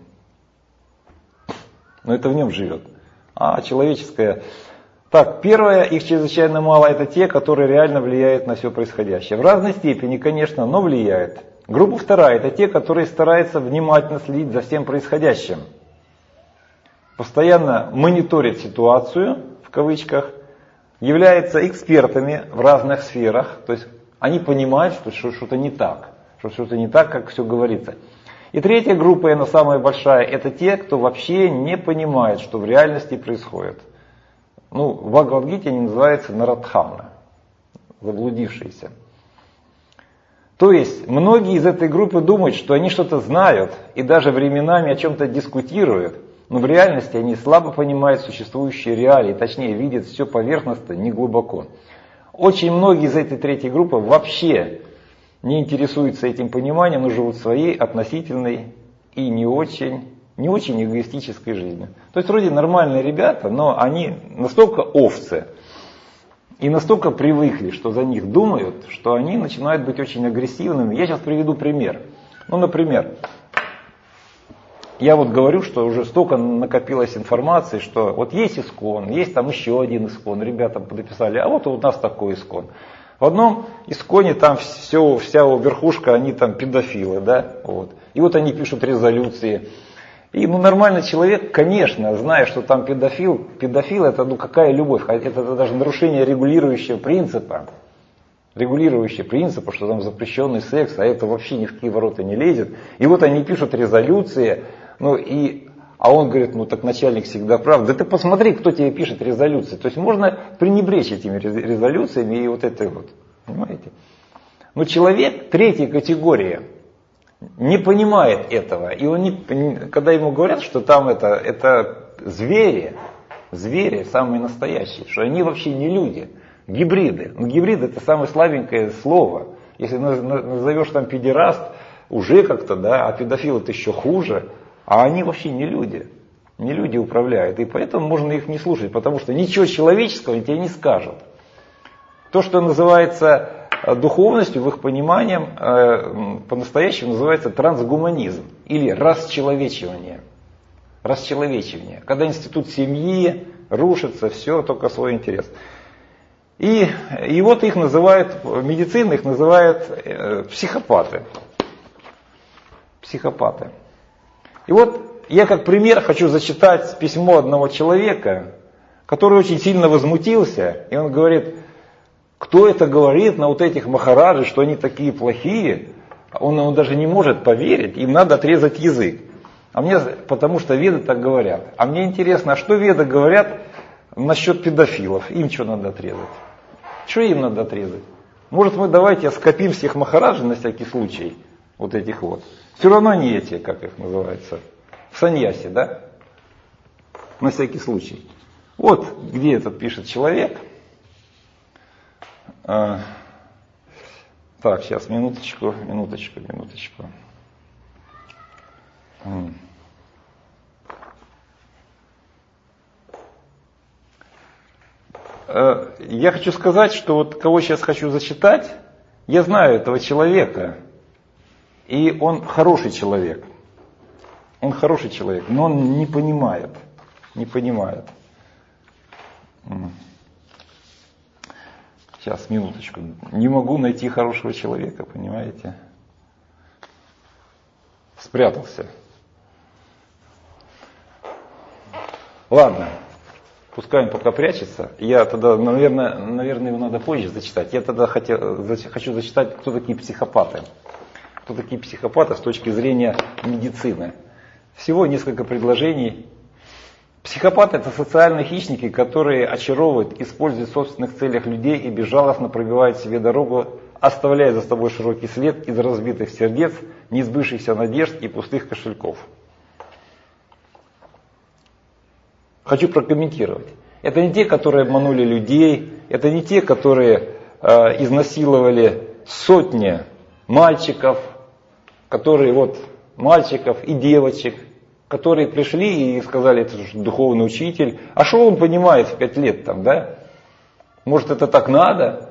Но это в нем живет. А человеческое... Так, первое, их чрезвычайно мало, это те, которые реально влияют на все происходящее. В разной степени, конечно, но влияют. Группа вторая, это те, которые стараются внимательно следить за всем происходящим. Постоянно мониторят ситуацию, в кавычках, являются экспертами в разных сферах. То есть они понимают, что что-то не так, что что-то не так, как все говорится. И третья группа, и она самая большая, это те, кто вообще не понимает, что в реальности происходит. Ну, в Бхагавад-гите они называются нарадхана, заблудившиеся. То есть многие из этой группы думают, что они что-то знают и даже временами о чем-то дискутируют, но в реальности они слабо понимают существующие реалии, точнее видят все поверхностно, не глубоко. Очень многие из этой третьей группы вообще не интересуются этим пониманием, но живут своей относительной и не очень, не очень эгоистической жизнью. То есть вроде нормальные ребята, но они настолько овцы и настолько привыкли, что за них думают, что они начинают быть очень агрессивными. Я сейчас приведу пример. Ну, например, я вот говорю, что уже столько накопилось информации, что вот есть ИСККОН, есть там еще один ИСККОН, ребята написали, а вот у нас такой ИСККОН. В одном ИСККОНе там все, вся верхушка, они там педофилы, да, вот. И вот они пишут резолюции. И ну, нормальный человек, конечно, зная, что там педофил, педофил это ну какая любовь, это, это даже нарушение регулирующего принципа, регулирующего принципа, что там запрещенный секс, а это вообще ни в какие ворота не лезет. И вот они пишут резолюции, ну и... А он говорит, ну так начальник всегда прав. Да ты посмотри, кто тебе пишет резолюции. То есть можно пренебречь этими резолюциями и вот этой вот. Понимаете? Но человек третьей категории не понимает этого. И он не, когда ему говорят, что там это, это звери, звери самые настоящие, что они вообще не люди, гибриды. Но гибрид это самое слабенькое слово. Если назовешь там педераст, уже как-то, да, а педофил это еще хуже. А они вообще не люди, не люди управляют, и поэтому можно их не слушать, потому что ничего человеческого они тебе не скажут. То, что называется духовностью, в их понимании, по-настоящему называется трансгуманизм или расчеловечивание. Расчеловечивание, когда институт семьи рушится, все только свой интерес. И, и вот их называют, медицина их называет психопаты. Психопаты. И вот я как пример хочу зачитать письмо одного человека, который очень сильно возмутился, и он говорит, кто это говорит на вот этих махараджи, что они такие плохие, он, он даже не может поверить, им надо отрезать язык. А мне, потому что веды так говорят. А мне интересно, а что веды говорят насчет педофилов? Им что надо отрезать? Что им надо отрезать? Может, мы давайте скопим всех махараджей на всякий случай, вот этих вот. Все равно не эти, как их называется, саньяси, да? На всякий случай. Вот где этот пишет человек. А, так, сейчас, минуточку, минуточку, минуточку. Я хочу сказать, что вот кого сейчас хочу зачитать, я знаю этого человека, и он хороший человек. Он хороший человек, но он не понимает, не понимает. Сейчас, минуточку. Не могу найти хорошего человека, понимаете? Спрятался. Ладно, пускай он пока прячется. Я тогда, наверное, наверное, его надо позже зачитать. Я тогда хотел, хочу зачитать, кто такие психопаты. Кто такие психопаты с точки зрения медицины. Всего несколько предложений. Психопаты — это социальные хищники, которые очаровывают, используют в собственных целях людей и безжалостно пробивают себе дорогу, оставляя за собой широкий след из разбитых сердец, несбывшихся надежд и пустых кошельков. Хочу прокомментировать. Это не те, которые обманули людей, это не те, которые э, изнасиловали сотни мальчиков, которые вот мальчиков и девочек, которые пришли и сказали, это же духовный учитель. А что он понимает в пять лет там, да? Может, это так надо?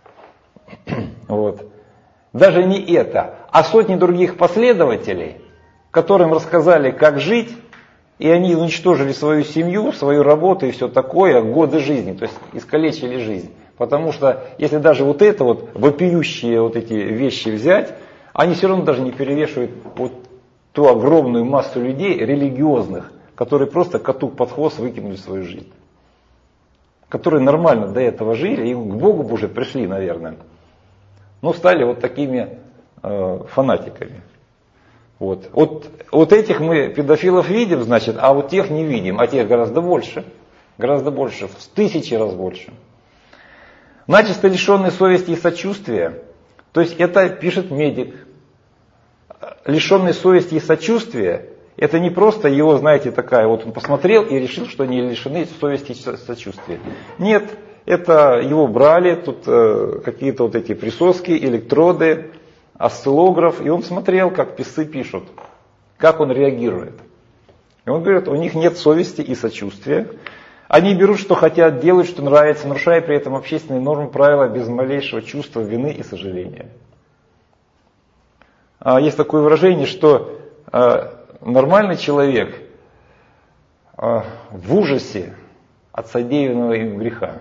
Вот. Даже не это, а сотни других последователей, которым рассказали, как жить, и они уничтожили свою семью, свою работу и все такое, годы жизни, то есть искалечили жизнь. Потому что если даже вот это вот, вопиющие вот эти вещи взять, они все равно даже не перевешивают вот ту огромную массу людей религиозных, которые просто коту под хвост выкинули свою жизнь. Которые нормально до этого жили и к Богу бы уже пришли, наверное. Но стали вот такими э, фанатиками. Вот. Вот, вот этих мы педофилов видим, значит, а вот тех не видим. А тех гораздо больше. Гораздо больше, в тысячи раз больше. Начисто лишенные совести и сочувствия. То есть это пишет медик. Лишенный совести и сочувствия, это не просто его, знаете, такая, вот он посмотрел и решил, что они лишены совести и сочувствия. Нет, это его брали, тут э, какие-то вот эти присоски, электроды, осциллограф, и он смотрел, как писцы пишут, как он реагирует. И он говорит, у них нет совести и сочувствия. Они берут, что хотят, делают, что нравится, нарушая при этом общественные нормы, правила без малейшего чувства вины и сожаления. Есть такое выражение, что нормальный человек в ужасе от содеянного им греха,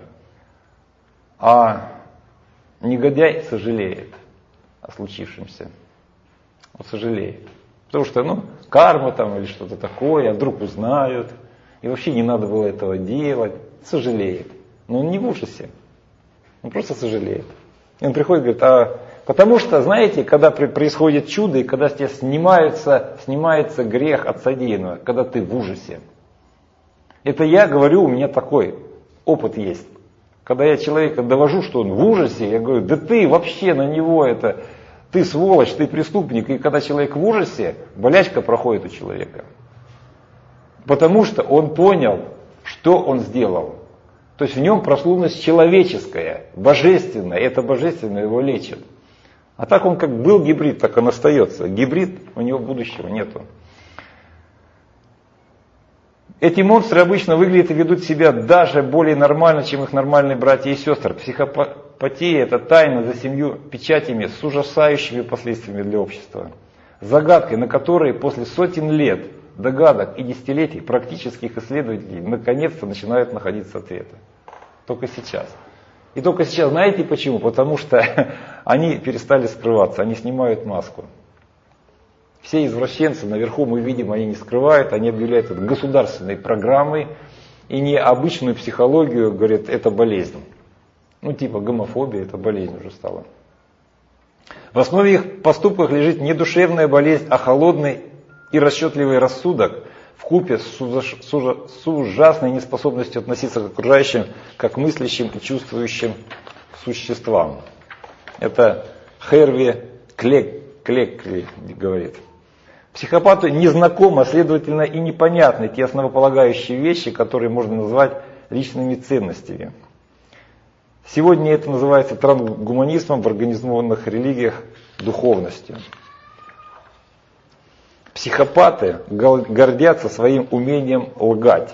а негодяй сожалеет о случившемся. Он сожалеет. Потому что, ну, карма там или что-то такое, а вдруг узнают, и вообще не надо было этого делать. Сожалеет. Но он не в ужасе. Он просто сожалеет. И он приходит и говорит, а потому что, знаете, когда происходит чудо, и когда с тебя снимается, снимается грех от содеянного, когда ты в ужасе. Это я говорю, у меня такой опыт есть. Когда я человека довожу, что он в ужасе, я говорю, да ты вообще на него это, ты сволочь, ты преступник. И когда человек в ужасе, болячка проходит у человека. Потому что он понял, что он сделал. То есть в нем проснулось человеческое, божественное, и это божественное его лечит. А так он как был гибрид, так он остается. Гибрид, у него будущего нету. Эти монстры обычно выглядят и ведут себя даже более нормально, чем их нормальные братья и сестры. Психопатия – это тайна за семью печатями с ужасающими последствиями для общества. Загадкой, на которой после сотен лет догадок и десятилетий практических исследователей наконец-то начинают находиться ответы. Только сейчас. И только сейчас, знаете почему? Потому что они перестали скрываться, они снимают маску. Все извращенцы наверху, мы видим, они не скрывают, они объявляют это государственной программой и не обычную психологию, говорят, это болезнь. Ну типа гомофобия, это болезнь уже стала. В основе их поступков лежит не душевная болезнь, а холодный и расчетливый рассудок вкупе с, с, с ужасной неспособностью относиться к окружающим, как к мыслящим и чувствующим существам. Это Херви Клек, Клекли говорит. Психопату незнакомо, следовательно, и непонятны те основополагающие вещи, которые можно назвать личными ценностями. Сегодня это называется трансгуманизмом в организованных религиях, духовностью. Психопаты гордятся своим умением лгать.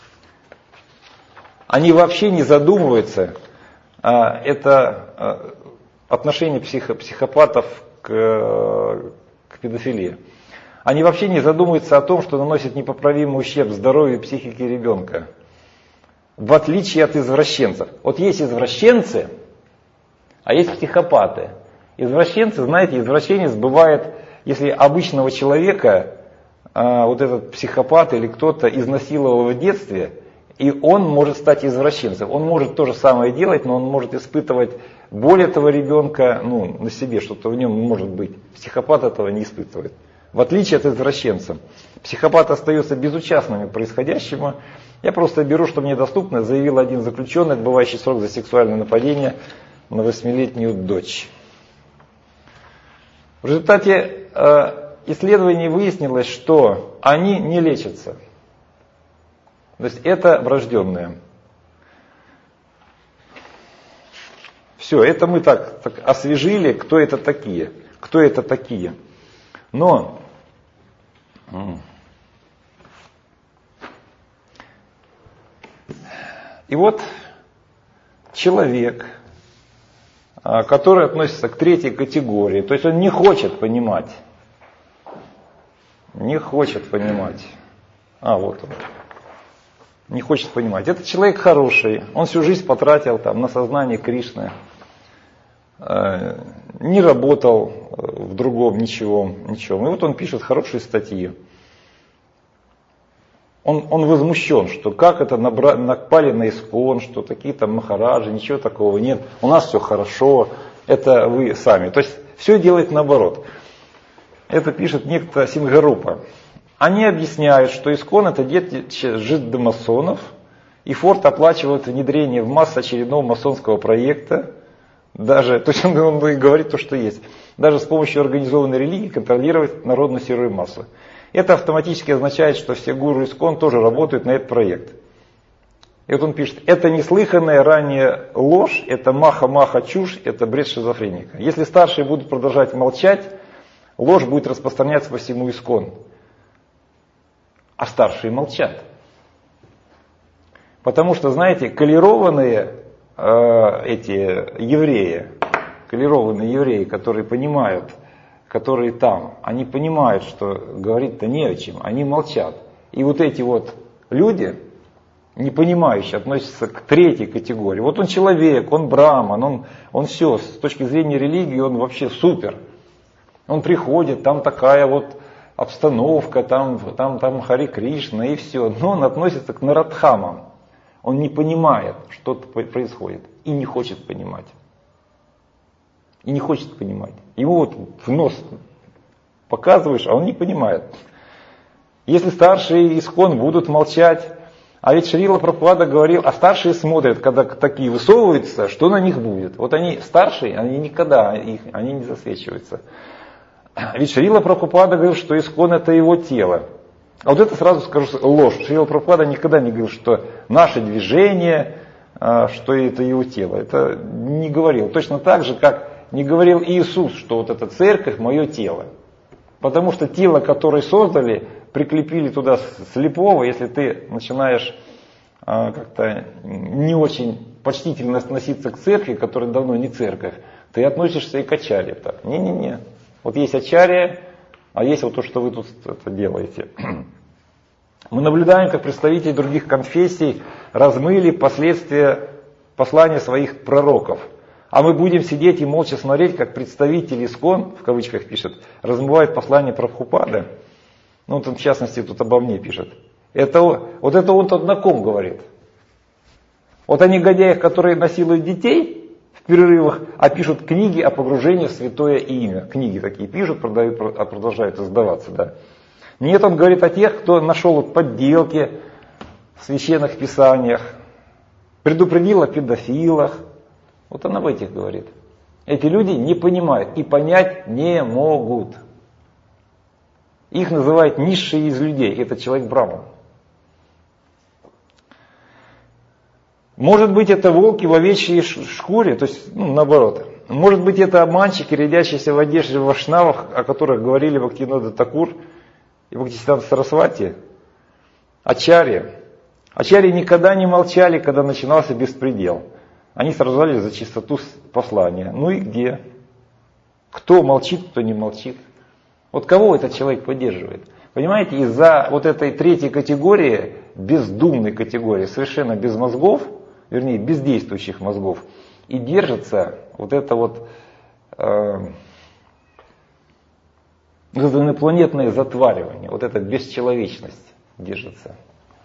Они вообще не задумываются, а, это а, отношение психо, психопатов к, к педофилии. Они вообще не задумываются о том, что наносит непоправимый ущерб здоровью и психике ребенка. В отличие от извращенцев. Вот есть извращенцы, а есть психопаты. Извращенцы, знаете, извращенец бывает, если обычного человека а, вот этот психопат или кто-то изнасиловал в детстве, и он может стать извращенцем. Он может то же самое делать, но он может испытывать боль этого ребенка, ну, на себе, что-то в нем может быть. Психопат этого не испытывает. В отличие от извращенца. Психопат остается безучастным к происходящему. Я просто беру, что мне доступно, заявил один заключенный, отбывающий срок за сексуальное нападение на восьмилетнюю дочь. В результате э, исследований выяснилось, что они не лечатся. То есть это врожденное. Все, это мы так, так освежили, кто это такие. Кто это такие. Но и вот человек, который относится к третьей категории, то есть он не хочет понимать, не хочет понимать, а вот он, не хочет понимать. Этот человек хороший, он всю жизнь потратил там на сознание Кришны, не работал в другом ничего, ничего. И вот он пишет хорошие статьи. Он, он возмущен, что как это набра, напали на ИСККОН, что такие там махараджи, ничего такого нет. У нас все хорошо, это вы сами. То есть все делает наоборот. Это пишет некто Сингарупа. Они объясняют, что ИСККОН это детище жидомасонов, и Форд оплачивает внедрение в массы очередного масонского проекта. Даже, то есть он, он говорит то, что есть. Даже с помощью организованной религии контролировать народную серую массу. Это автоматически означает, что все гуру ИСККОН тоже работают на этот проект. И вот он пишет, это неслыханная ранее ложь, это маха-маха чушь, это бред шизофреника. Если старшие будут продолжать молчать, ложь будет распространяться по всему ИСККОН. А старшие молчат. Потому что, знаете, колерованные э, эти евреи, колерованные евреи, которые понимают, которые там, они понимают, что говорить-то не о чем, они молчат. И вот эти вот люди, не понимающие, относятся к третьей категории. Вот он человек, он браман, он, он все, с точки зрения религии он вообще супер. Он приходит, там такая вот обстановка, там, там, там Хари Кришна и все. Но он относится к нарадхамам. Он не понимает, что происходит и не хочет понимать. И не хочет понимать. Ему вот в нос показываешь, а он не понимает. Если старшие ИСККОН будут молчать, а ведь Шрила Прабхупада говорил, а старшие смотрят, когда такие высовываются, что на них будет. Вот они старшие, они никогда, их, они не засвечиваются. Ведь Шрила Прабхупада говорил, что ИСККОН это его тело. А вот это сразу скажу ложь. Шрила Прабхупада никогда не говорил, что наше движение, что это его тело. Это не говорил. Точно так же, как не говорил Иисус, что вот эта церковь мое тело. Потому что тело, которое создали, прикрепили туда слепого, если ты начинаешь а, как-то не очень почтительно относиться к церкви, которая давно не церковь, ты относишься и к ачарье. Так. Не-не-не. Вот есть ачарья, а есть вот то, что вы тут это делаете. Мы наблюдаем, как представители других конфессий размыли последствия послания своих пророков. А мы будем сидеть и молча смотреть, как представители ИСККОН, в кавычках пишет, размывают послание Прабхупады. Ну, он в частности тут обо мне пишет. Это, вот это он тут на ком говорит? Вот о негодяях, которые насилуют детей в перерывах, а пишут книги о погружении в святое имя. Книги такие пишут, продают, а продолжают издаваться, да. Нет, он говорит о тех, кто нашел подделки в священных писаниях, предупредил о педофилах. Вот он об этих говорит. Эти люди не понимают и понять не могут. Их называют низшие из людей. Это человек Брахман. Может быть, это волки в овечьей шкуре, то есть, ну, наоборот. Может быть, это обманщики, рядящиеся в одежде вайшнавах, о которых говорили Бхактивинода Такур и Бхактисиданта Сарасвати. Ачарьи. Ачарьи никогда не молчали, когда начинался беспредел. Они сражались за чистоту послания. Ну и где? Кто молчит, кто не молчит? Вот кого этот человек поддерживает? Понимаете, из-за вот этой третьей категории, бездумной категории, совершенно без мозгов, вернее, бездействующих мозгов, и держится вот это вот, э, вот это инопланетное затваривание, вот эта бесчеловечность держится.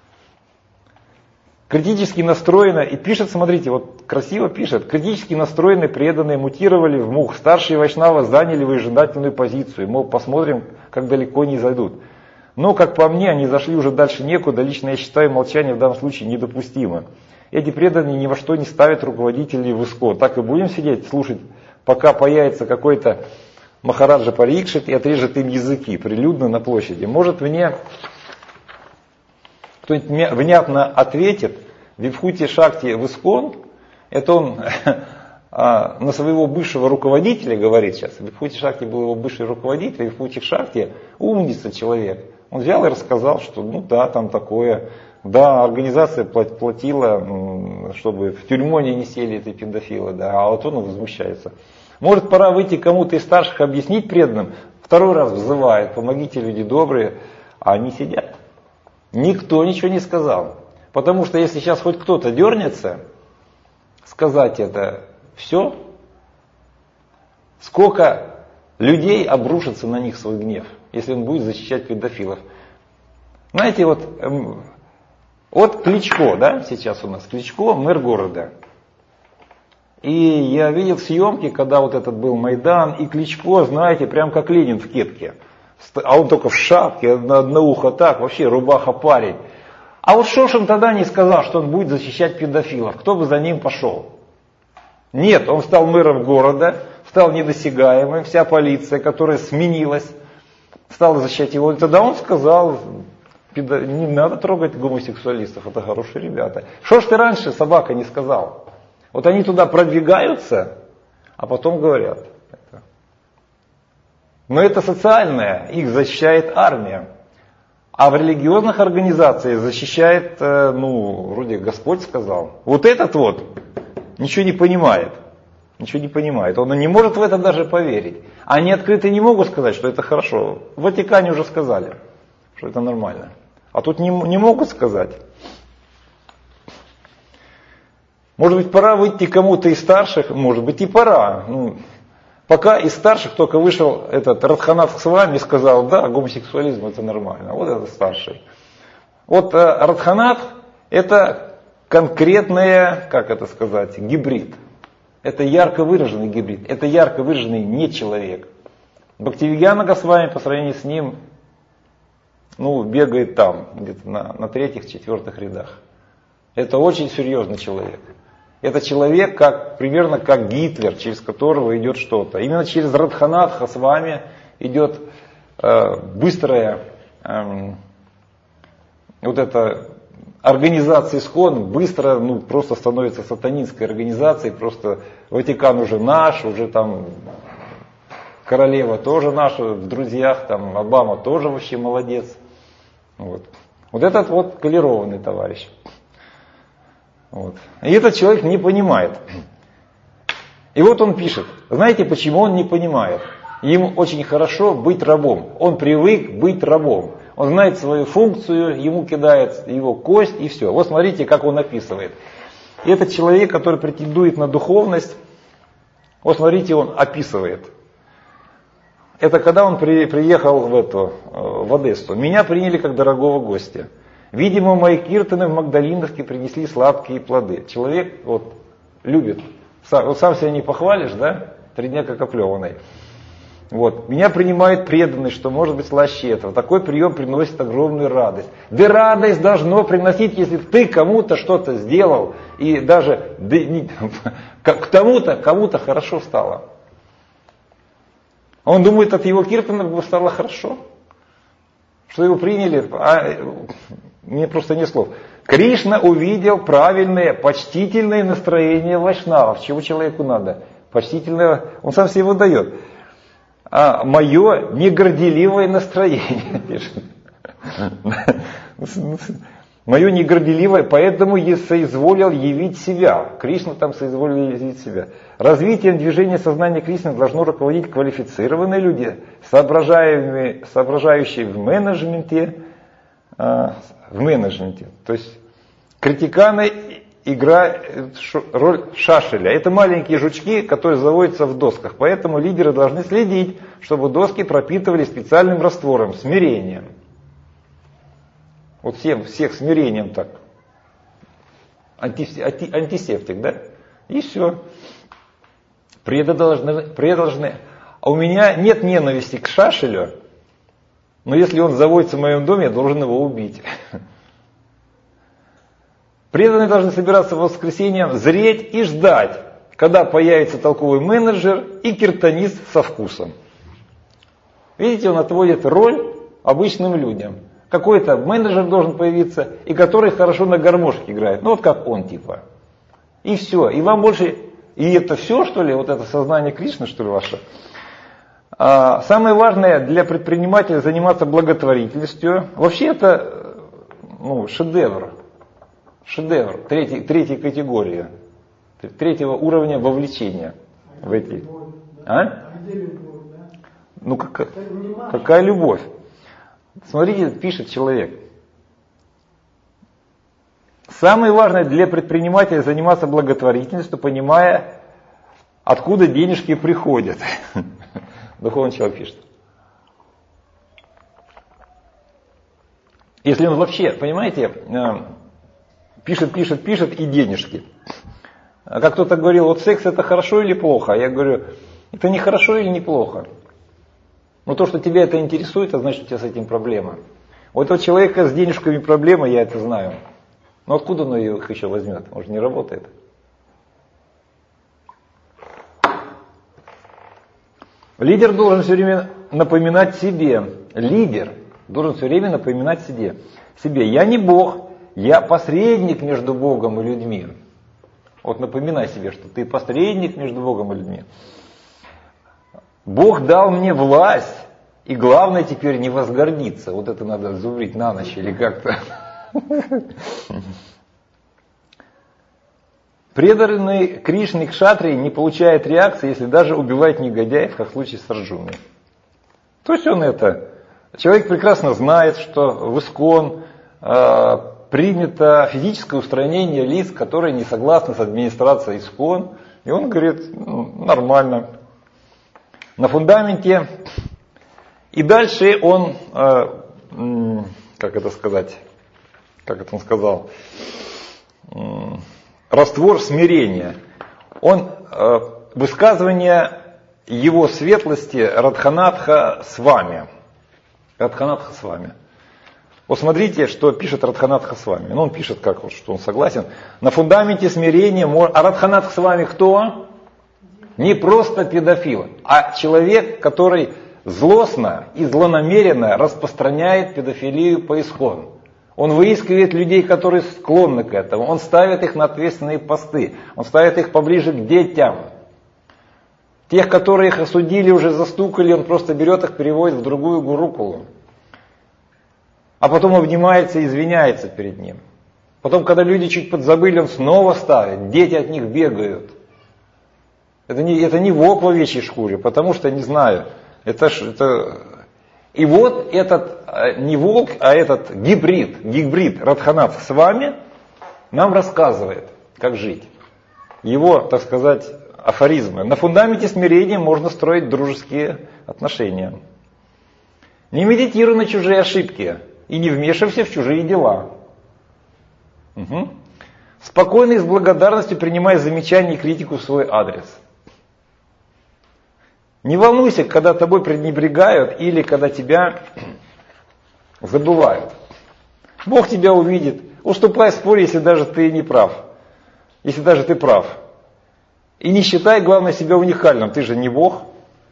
Критически настроенные, и пишет, смотрите, вот красиво пишет, критически настроенные преданные мутировали в мух, старшие вайшнавы заняли выжидательную позицию, мол, посмотрим, как далеко они зайдут. Но, как по мне, они зашли уже дальше некуда, лично я считаю молчание в данном случае недопустимо. Эти преданные ни во что не ставят руководителей в ИСККОН. Так и будем сидеть, слушать, пока появится какой-то Махараджа Парикшит и отрежет им языки прилюдно на площади. Может, мне кто-нибудь внятно ответит, Вибхути Шакти в ИСККОН, это он на своего бывшего руководителя говорит сейчас. Вибхути Шакти был его бывший руководитель, Вибхути Шакти умница человек. Он взял и рассказал, что ну да, там такое, да, организация платила, чтобы в тюрьму они не сели эти педофилы, да, а вот он возмущается. Может, пора выйти кому-то из старших объяснить преданным, второй раз взывает, помогите, люди добрые, а они сидят. Никто ничего не сказал. Потому что если сейчас хоть кто-то дернется, сказать это, все, сколько людей обрушится на них свой гнев, если он будет защищать педофилов. Знаете, вот, вот Кличко, да, сейчас у нас Кличко, мэр города. И я видел съемки, когда вот этот был Майдан, и Кличко, знаете, прям как Ленин в кепке. А он только в шапке, на одно ухо так, вообще рубаха парень. А вот Шошин тогда не сказал, что он будет защищать педофилов. Кто бы за ним пошел? Нет, он стал мэром города, стал недосягаемым, вся полиция, которая сменилась, стала защищать его. И тогда он сказал, не надо трогать гомосексуалистов, это хорошие ребята. Что ж ты раньше, собака, не сказал? Вот они туда продвигаются, а потом говорят. Но это социальное, их защищает армия. А в религиозных организациях защищает, ну, вроде Господь сказал. Вот этот вот ничего не понимает. Ничего не понимает. Он не может в это даже поверить. Они открыто не могут сказать, что это хорошо. В Ватикане уже сказали, что это нормально. А тут не, не могут сказать. Может быть, пора выйти кому-то из старших? Может быть, и пора. Ну, пока из старших только вышел этот Радханат с вами и сказал, да, гомосексуализм это нормально. Вот это старший. Вот э, Радханат это конкретное, как это сказать, гибрид. Это ярко выраженный гибрид. Это ярко выраженный не человек. Бхактивигьяна Госвами по сравнению с ним, ну, бегает там, где-то на, на третьих, четвертых рядах. Это очень серьезный человек. Это человек, как, примерно как Гитлер, через которого идет что-то. Именно через Радханатха с вами идет э, быстрая э, вот эта организация ИСККОН, быстро ну, просто становится сатанинской организацией. Просто Ватикан уже наш, уже там королева тоже наша, в друзьях, там Обама тоже вообще молодец. Вот, вот этот вот колерованный товарищ. Вот. И этот человек не понимает. И вот он пишет, знаете, почему он не понимает? Ему очень хорошо быть рабом. Он привык быть рабом. Он знает свою функцию, ему кидает его кость и все. Вот смотрите, как он описывает. И этот человек, который претендует на духовность, Вот смотрите, он описывает. Это когда он при, приехал в, эту, в Одессу. Меня приняли как дорогого гостя. Видимо, мои киртаны в Магдалиновке принесли сладкие плоды. Человек вот любит. Сам, вот сам себя не похвалишь, да? Три дня как оплеванный. Вот. Меня принимают преданность, что может быть слаще этого. Такой прием приносит огромную радость. Да радость должно приносить, если ты кому-то что-то сделал. И даже да, не, к тому-то, кому-то хорошо стало. Он думает, от его киртанов стало хорошо. Что его приняли. А, мне просто нет слов. Кришна увидел правильное, почтительное настроение вайшнавов. Чего человеку надо? Почтительное, он сам себе его дает. А мое негорделивое настроение, пишет. Мое негорделивое, поэтому я соизволил явить себя. Кришна там соизволил явить себя. Развитием движения сознания Кришны должно руководить квалифицированные люди, соображающие в менеджменте, в менеджменте. То есть критиканы играют роль шашеля. Это маленькие жучки, которые заводятся в досках. Поэтому лидеры должны следить, чтобы доски пропитывали специальным раствором, смирением. Вот всем, всех смирением так. Анти, анти, антисептик, да? И все. Преды должны, преды должны. А у меня нет ненависти к шашелю, но если он заводится в моем доме, я должен его убить. Преданные должны собираться в воскресенье, зреть и ждать, когда появится толковый менеджер и киртанист со вкусом. Видите, он отводит роль обычным людям. Какой-то менеджер должен появиться, и который хорошо на гармошке играет. Ну вот как он типа. И все. И вам больше... И это все, что ли? Вот это сознание Кришны, что ли, ваше? А, самое важное для предпринимателя заниматься благотворительностью. Вообще это ну, шедевр. Шедевр третьей, третьей категории. Третьего уровня вовлечения в эти. А? Ну как, какая любовь? Смотрите, пишет человек. Самое важное для предпринимателя заниматься благотворительностью, понимая, откуда денежки приходят. Духовный человек пишет. Если он вообще, понимаете, пишет, пишет, пишет и денежки. Как кто-то говорил, вот секс это хорошо или плохо? Я говорю, это не хорошо или не плохо. Но то, что тебя это интересует, это значит, у тебя с этим проблема. У этого человека с денежками проблема, я это знаю. Но откуда он их еще возьмет? Он же не работает. Лидер должен все время напоминать себе. Лидер должен все время напоминать себе. себе. Я не Бог, я посредник между Богом и людьми. Вот напоминай себе, что ты посредник между Богом и людьми. Бог дал мне власть, и главное теперь не возгордиться. Вот это надо зубрить на ночь или как-то. Преданный Кришне кшатрии не получает реакции, если даже убивает негодяев, как в случае с Арджуной. То есть он это... Человек прекрасно знает, что в Искон э, принято физическое устранение лиц, которые не согласны с администрацией Искон. И он говорит, ну, нормально. На фундаменте. И дальше он, э, как это сказать, как это он сказал, э, раствор смирения. Он, э, высказывание его светлости Радханатха с вами. Радханатха с вами. Вот смотрите, что пишет Радханатха с вами. Ну, он пишет, как, вот, что он согласен. На фундаменте смирения, а Радханатха с вами кто? Не просто педофил, а человек, который злостно и злонамеренно распространяет педофилию по Искон. Он выискивает людей, которые склонны к этому. Он ставит их на ответственные посты. Он ставит их поближе к детям. Тех, которые их осудили, уже застукали, он просто берет их, переводит в другую гурукулу. А потом обнимается и извиняется перед ним. Потом, когда люди чуть подзабыли, он снова ставит. Дети от них бегают. Это не, это не волк в овечьей шкуре, потому что, не знаю, это, это... И вот этот не волк, а этот гибрид, гибрид Радханатх с вами нам рассказывает, как жить. Его, так сказать, афоризмы. На фундаменте смирения можно строить дружеские отношения. Не медитируй на чужие ошибки и не вмешивайся в чужие дела. Угу. Спокойно и с благодарностью принимай замечания и критику в свой адрес. Не волнуйся, когда тобой пренебрегают или когда тебя забывают. Бог тебя увидит. Уступай в споре, если даже ты не прав. Если даже ты прав. И не считай, главное, себя уникальным. Ты же не Бог.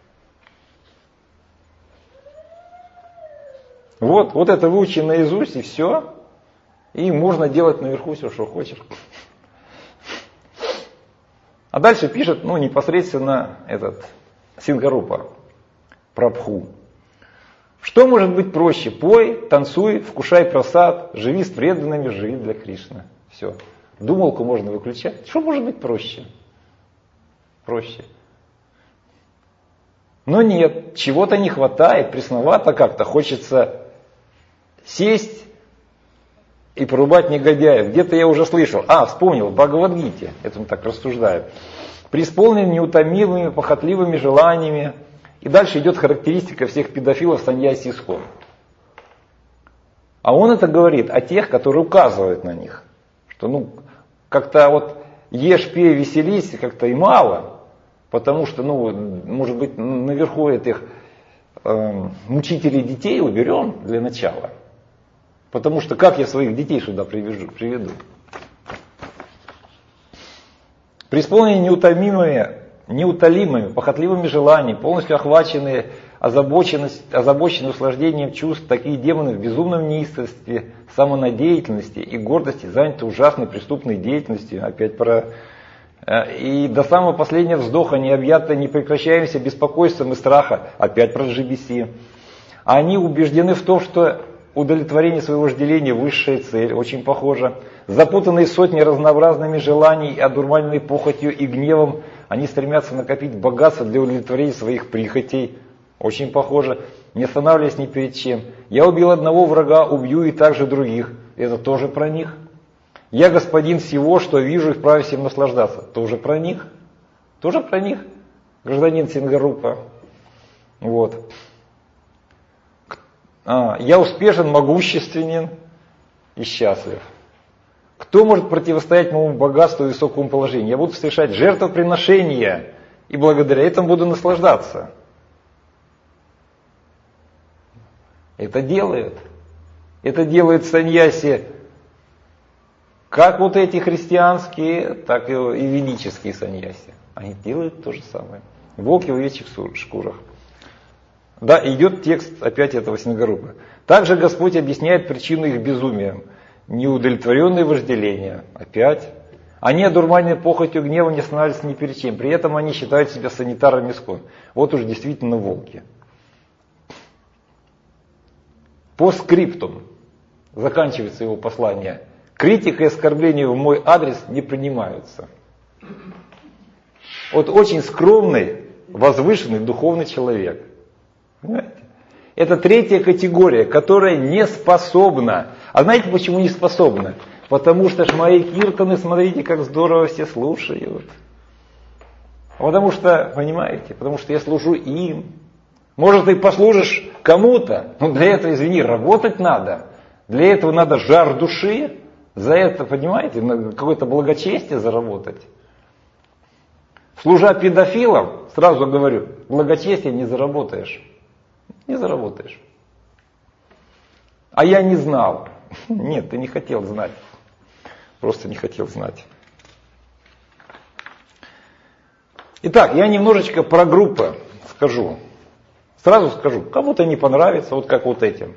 Вот, вот это выучи наизусть, и все. И можно делать наверху все, что хочешь. А дальше пишет, ну, непосредственно этот Сингарупа, Прабху. Что может быть проще? Пой, танцуй, вкушай прасад, живи с преданными, живи для Кришны. Все. Думалку можно выключать. Что может быть проще? Проще. Но нет, чего-то не хватает, пресновато как-то. Хочется сесть и порубать негодяев. Где-то я уже слышал. А, вспомнил, в Бхагавад-гите. Это он так рассуждает. Преисполнен неутомимыми, похотливыми желаниями. И дальше идет характеристика всех педофилов саньяси исход. А он это говорит о тех, которые указывают на них. Что ну, как-то вот ешь, пей, веселись, как-то и мало. Потому что, ну, может быть, наверху этих э, мучителей детей уберем для начала. Потому что как я своих детей сюда привяжу, приведу? Преисполненные неутомимыми, неутолимыми, похотливыми желаниями, полностью охваченные озабоченные услаждением чувств, такие демоны в безумном неистовстве, самонадеятельности и гордости заняты ужасной преступной деятельностью. Опять про... И до самого последнего вздоха не объяты непрекращающимся беспокойством и страха. Опять про джи би си. Они убеждены в том, что удовлетворение своего вожделения – высшая цель, очень похоже. Запутанные сотни разнообразными желаний, одурманенные похотью и гневом, они стремятся накопить богатство для удовлетворения своих прихотей. Очень похоже. Не останавливаясь ни перед чем. Я убил одного врага, убью и также других. Это тоже про них. Я господин всего, что вижу, и вправе всем наслаждаться. Тоже про них. Тоже про них. Гражданин Сингарупа. Вот. А, я успешен, могущественен и счастлив. Кто может противостоять моему богатству и высокому положению? Я буду совершать жертвоприношения и благодаря этому буду наслаждаться. Это делают. Это делают саньяси, как вот эти христианские, так и, и ведические саньяси. Они делают то же самое. Волки в овечьих шкурах. Да, идет текст опять этого Сингарупы. Также Господь объясняет причину их безумия. Неудовлетворенные вожделения. Опять. Они, одурманенные похотью, гневом, не останавливаются ни перед чем. При этом они считают себя санитарами искон. Вот уж действительно волки. По скриптум заканчивается его послание. Критика и оскорбления в мой адрес не принимаются. Вот очень скромный, возвышенный духовный человек. Понимаете? Это третья категория, которая не способна. А знаете, почему не способна? Потому что ж мои киртаны, смотрите, как здорово все слушают. Потому что, понимаете, потому что я служу им. Может, ты послужишь кому-то, но для этого, извини, работать надо. Для этого надо жар души. За это, понимаете, какое-то благочестие заработать. Служа педофилам, сразу говорю, благочестие не заработаешь. Не заработаешь. А я не знал. Нет, ты не хотел знать. Просто не хотел знать. Итак, я немножечко про группы скажу. Сразу скажу, кому-то не понравится, вот как вот этим.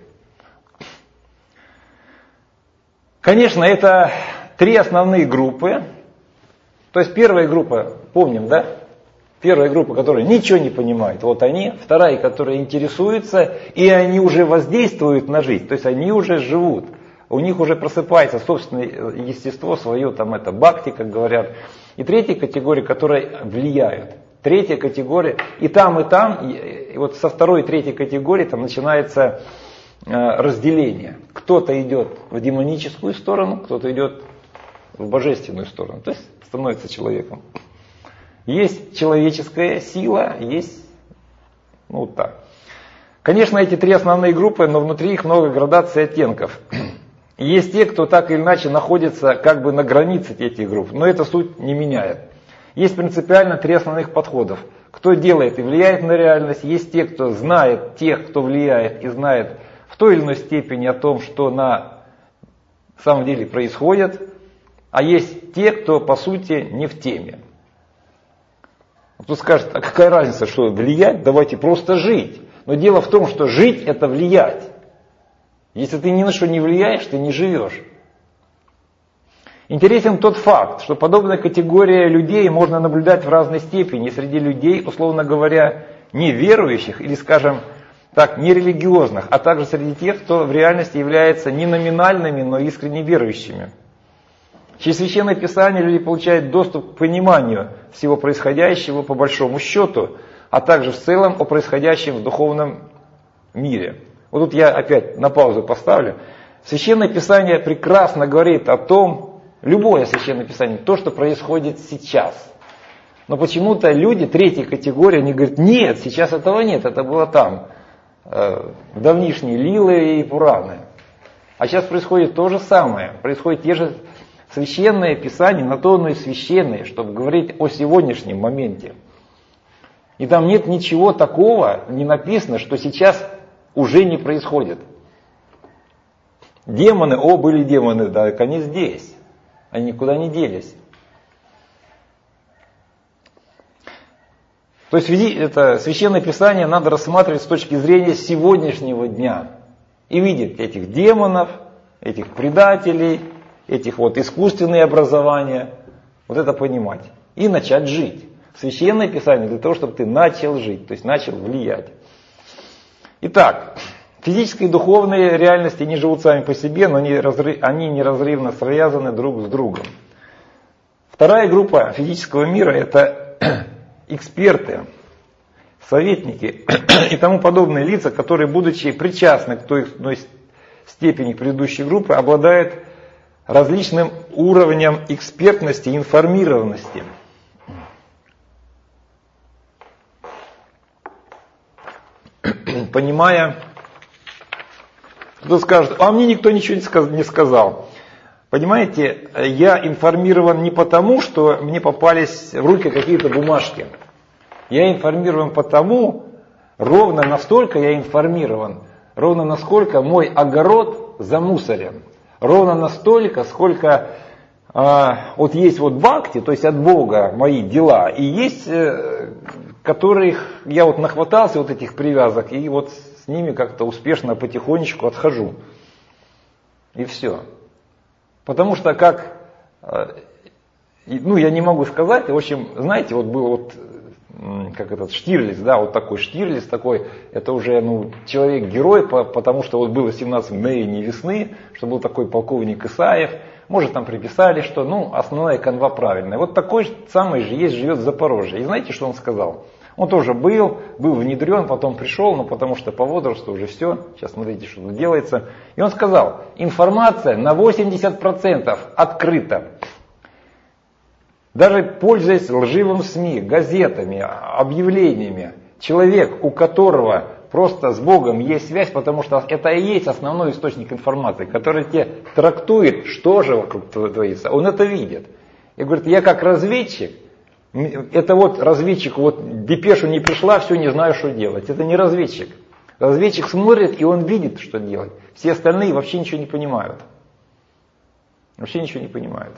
Конечно, это три основные группы. То есть первая группа, помним, да? Первая группа, которая ничего не понимает, вот они. Вторая, которая интересуется, и они уже воздействуют на жизнь. То есть они уже живут. У них уже просыпается собственное естество, свое там это бхакти, как говорят. И третья категория, которая влияет. Третья категория, и там, и там, и вот со второй и третьей категории там начинается э, разделение. Кто-то идет в демоническую сторону, кто-то идет в божественную сторону. То есть становится человеком. Есть человеческая сила, есть, ну вот так. Конечно, эти три основные группы, но внутри их много градаций и оттенков. И есть те, кто так или иначе находится как бы на границе этих групп, но это суть не меняет. Есть принципиально три основных подходов. Кто делает и влияет на реальность, есть те, кто знает тех, кто влияет и знает в той или иной степени о том, что на самом деле происходит, а есть те, кто по сути не в теме. Кто скажет, а какая разница, что влиять, давайте просто жить. Но дело в том, что жить это влиять. Если ты ни на что не влияешь, ты не живешь. Интересен тот факт, что подобная категория людей можно наблюдать в разной степени среди людей, условно говоря, неверующих или, скажем так, нерелигиозных, а также среди тех, кто в реальности является не номинальными, но искренне верующими. Через Священное Писание люди получают доступ к пониманию всего происходящего по большому счету, а также в целом о происходящем в духовном мире. Вот тут я опять на паузу поставлю. Священное Писание прекрасно говорит о том, любое Священное Писание, то, что происходит сейчас. Но почему-то люди третьей категории, они говорят, нет, сейчас этого нет, это было там, э, в давнишние Лилы и Пураны. А сейчас происходит то же самое, происходят те же Священные Писания, на то оно и священные, чтобы говорить о сегодняшнем моменте. И там нет ничего такого, не написано, что сейчас уже не происходит. Демоны, о, были демоны, да, они здесь. Они никуда не делись. То есть это Священное Писание надо рассматривать с точки зрения сегодняшнего дня. И видеть этих демонов, этих предателей, этих вот искусственные образования. Вот это понимать. И начать жить. Священное Писание для того, чтобы ты начал жить, то есть начал влиять. Итак, физические и духовные реальности не живут сами по себе, но они, разрыв, они неразрывно связаны друг с другом. Вторая группа физического мира – это эксперты, советники и тому подобные лица, которые, будучи причастны к той иной степени к предыдущей группе, обладают различным уровнем экспертности и информированности. Понимая, кто скажет, а мне никто ничего не сказал. Понимаете, я информирован не потому, что мне попались в руки какие-то бумажки. Я информирован потому, ровно настолько я информирован, ровно насколько мой огород замусорен. Ровно настолько, сколько а, вот есть вот бхакти, то есть от Бога мои дела, и есть, э, которых я вот нахватался вот этих привязок, и вот с ними как-то успешно потихонечку отхожу. И все. Потому что как, э, ну я не могу сказать, в общем, знаете, вот был вот, как этот Штирлиц, да, вот такой Штирлиц такой, это уже, ну, человек-герой, потому что вот было семнадцать мгновений весны, что был такой полковник Исаев, может там приписали, что, ну, основная канва правильная. Вот такой самый же есть, живет в Запорожье. И знаете, что он сказал? Он тоже был, был внедрен, потом пришел, но потому что по возрасту уже все, сейчас смотрите, что тут делается. И он сказал, информация на восемьдесят процентов открыта. Даже пользуясь лживым СМИ, газетами, объявлениями, человек, у которого просто с Богом есть связь, потому что это и есть основной источник информации, который тебе трактует, что же вокруг творится, он это видит. И говорит, я как разведчик, это вот разведчик, вот депеша не пришла, все, не знаю, что делать. Это не разведчик. Разведчик смотрит, и он видит, что делать. Все остальные вообще ничего не понимают. Вообще ничего не понимают.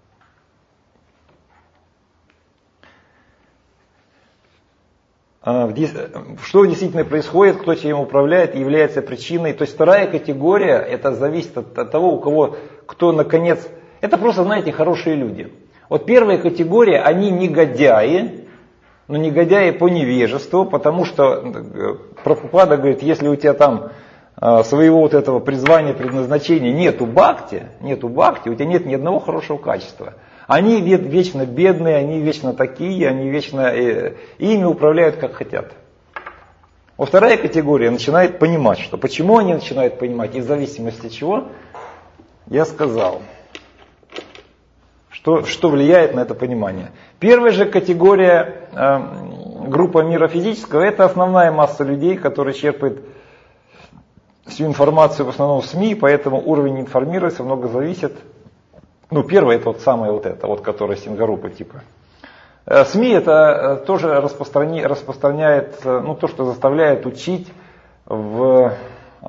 Что действительно происходит, кто чем управляет и является причиной. То есть вторая категория, это зависит от, от того, у кого, кто наконец, это просто, знаете, хорошие люди. Вот первая категория, они негодяи, но негодяи по невежеству, потому что Прабхупада говорит, если у тебя там своего вот этого призвания, предназначения нету бхакти, нету бхакти, у тебя нет ни одного хорошего качества. Они вечно бедные, они вечно такие, они вечно э, ими управляют как хотят. Вот вторая категория начинает понимать, что почему они начинают понимать и в зависимости от чего, я сказал, Что, что влияет на это понимание? Первая же категория, э, группа мира физического, это основная масса людей, которые черпают всю информацию в основном в СМИ, поэтому уровень информированности много зависит. Ну, первое, это вот самое вот это, вот, которое сингорупы типа. Э, СМИ это тоже распространи, распространяет, ну, то, что заставляет учить в, э,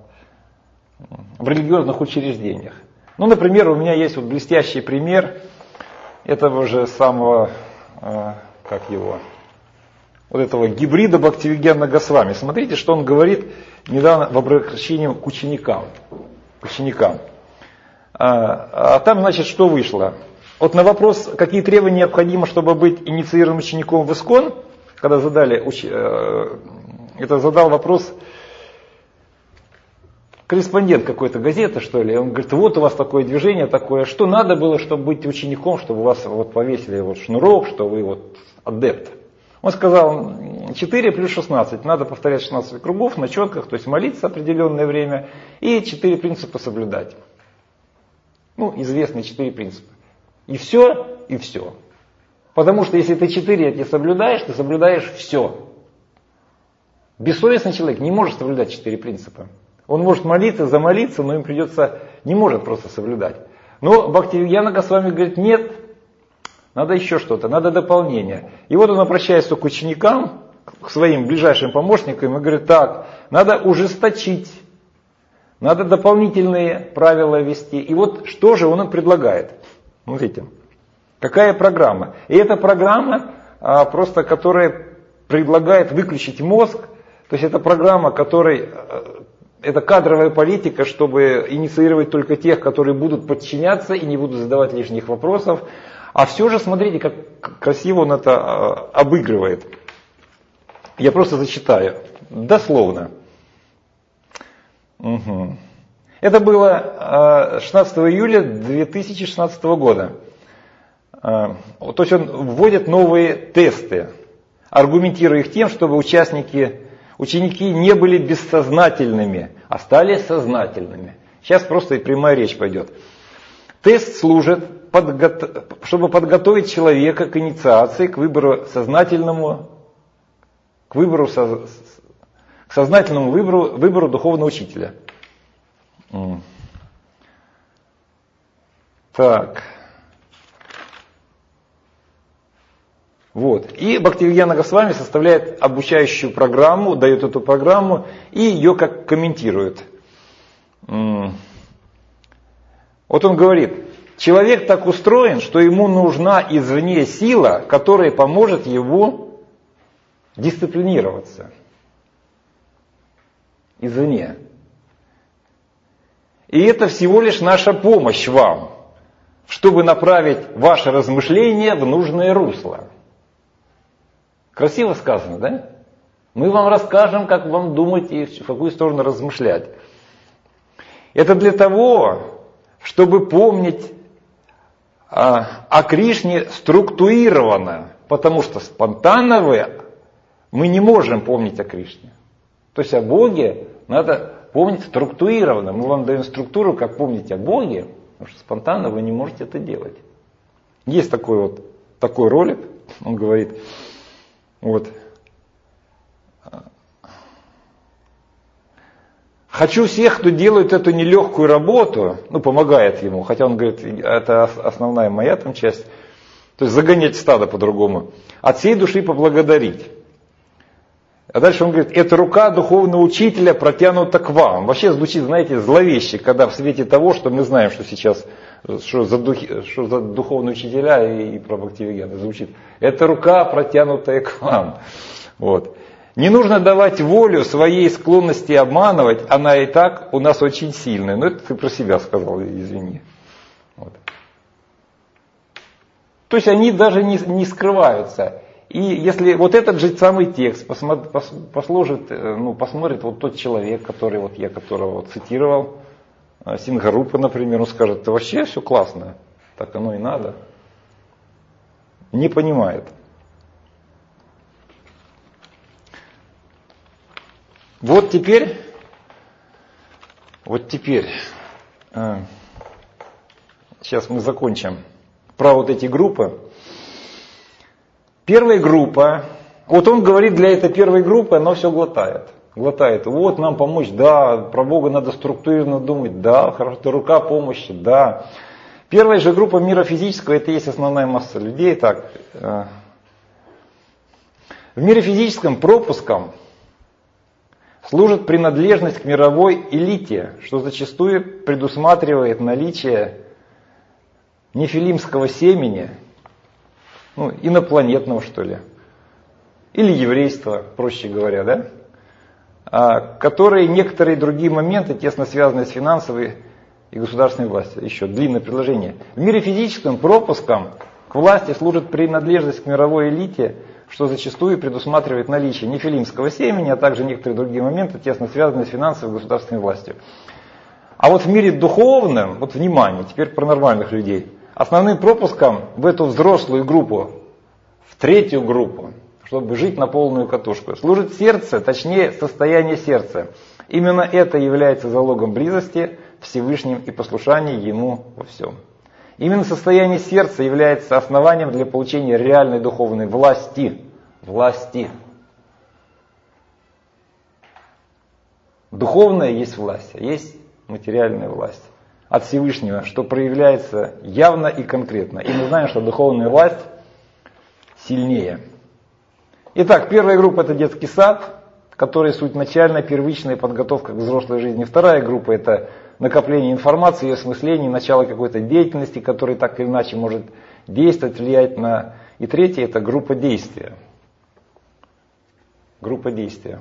в религиозных учреждениях. Ну, например, у меня есть вот блестящий пример этого же самого, э, как его, вот этого гибрида Бхактивигьяна Госвами. Смотрите, что он говорит недавно в обращении к ученикам. К ученикам. А, а там, значит, что вышло? Вот на вопрос, какие требования необходимы, чтобы быть инициированным учеником в ИСККОН, когда задали, уч, э, это задал вопрос корреспондент какой-то газеты, что ли, он говорит, вот у вас такое движение такое, что надо было, чтобы быть учеником, чтобы у вас вот повесили вот шнурок, что вы вот адепт. Он сказал, четыре плюс шестнадцать, надо повторять шестнадцать кругов на четках, то есть молиться определенное время, и четыре принципа соблюдать. Ну, известные четыре принципа. И все, и все. Потому что если ты четыре эти соблюдаешь, ты соблюдаешь все. Бессовестный человек не может соблюдать четыре принципа. Он может молиться, замолиться, но им придется, не может просто соблюдать. Но Бхактивигьяна Госвами говорит, нет, надо еще что-то, надо дополнение. И вот он обращается к ученикам, к своим ближайшим помощникам и говорит, так, надо ужесточить, надо дополнительные правила ввести. И вот что же он им предлагает? Смотрите, какая программа? И эта программа, а, просто которая предлагает выключить мозг, то есть это программа, которой... Это кадровая политика, чтобы инициировать только тех, которые будут подчиняться и не будут задавать лишних вопросов. А все же, смотрите, как красиво он это обыгрывает. Я просто зачитаю. Дословно. Угу. Это было шестнадцатого июля две тысячи шестнадцатого года. То есть он вводит новые тесты, аргументируя их тем, чтобы участники... Ученики не были бессознательными, а стали сознательными. Сейчас просто и прямая речь пойдет. Тест служит, подго... чтобы подготовить человека к инициации, к выбору сознательному, к выбору, со... к сознательному выбору, выбору духовного учителя. Так. Вот. И Бхактивигьяна Госвами составляет обучающую программу, дает эту программу и ее как комментирует. Вот он говорит, человек так устроен, что ему нужна извне сила, которая поможет ему дисциплинироваться. Извне. И это всего лишь наша помощь вам, чтобы направить ваше размышление в нужное русло. Красиво сказано, да? Мы вам расскажем, как вам думать и в какую сторону размышлять. Это для того, чтобы помнить а, о Кришне структурированно, потому что спонтанно мы не можем помнить о Кришне. То есть о Боге надо помнить структурированно. Мы вам даем структуру, как помнить о Боге, потому что спонтанно вы не можете это делать. Есть такой вот такой ролик, он говорит... Вот. Хочу всех, кто делает эту нелегкую работу, ну, помогает ему, хотя он говорит, это основная моя там часть, то есть загонять стадо по-другому, от всей души поблагодарить. А дальше он говорит, эта рука духовного учителя протянута к вам. Вообще звучит, знаете, зловеще, когда в свете того, что мы знаем, что сейчас, что за, духи, что за духовные учителя и, и про Бхактивигьяна звучит. Эта рука протянутая к вам. Вот. Не нужно давать волю своей склонности обманывать, она и так у нас очень сильная. Но это ты про себя сказал, извини. Вот. То есть они даже не, не скрываются. И если вот этот же самый текст посмотрит, послужит, ну, посмотрит вот тот человек, который вот я которого вот цитировал, Сингорупа, например, он скажет, это вообще все классно, так оно и надо. Не понимает. Вот теперь, вот теперь, сейчас мы закончим про вот эти группы. Первая группа, вот он говорит, для этой первой группы она все глотает. Глотает. Вот нам помочь, да, про Бога надо структурированно думать, да, хорошо, рука помощи, да. Первая же группа мира физического, это и есть основная масса людей. Так, э, в мире физическом пропуском служит принадлежность к мировой элите, что зачастую предусматривает наличие нефилимского семени, ну, инопланетного что ли, или еврейства, проще говоря, да, а, которые некоторые другие моменты, тесно связанные с финансовой и государственной властью. Еще длинное предложение. В мире физическом пропуском к власти служит принадлежность к мировой элите, что зачастую предусматривает наличие нефилимского семени, а также некоторые другие моменты, тесно связанные с финансовой и государственной властью. А вот в мире духовном, вот внимание, теперь про нормальных людей, основным пропуском в эту взрослую группу, в третью группу, чтобы жить на полную катушку, служит сердце, точнее состояние сердца. Именно это является залогом близости Всевышним и послушания Ему во всем. Именно состояние сердца является основанием для получения реальной духовной власти. Власти. Духовная есть власть, а есть материальная власть от Всевышнего, что проявляется явно и конкретно. И мы знаем, что духовная власть сильнее. Итак, первая группа — это детский сад, который суть начальная, первичная подготовка к взрослой жизни. Вторая группа — это накопление информации, ее осмысление, начало какой-то деятельности, которая так или иначе может действовать, влиять на... И третья — это группа действия. Группа действия.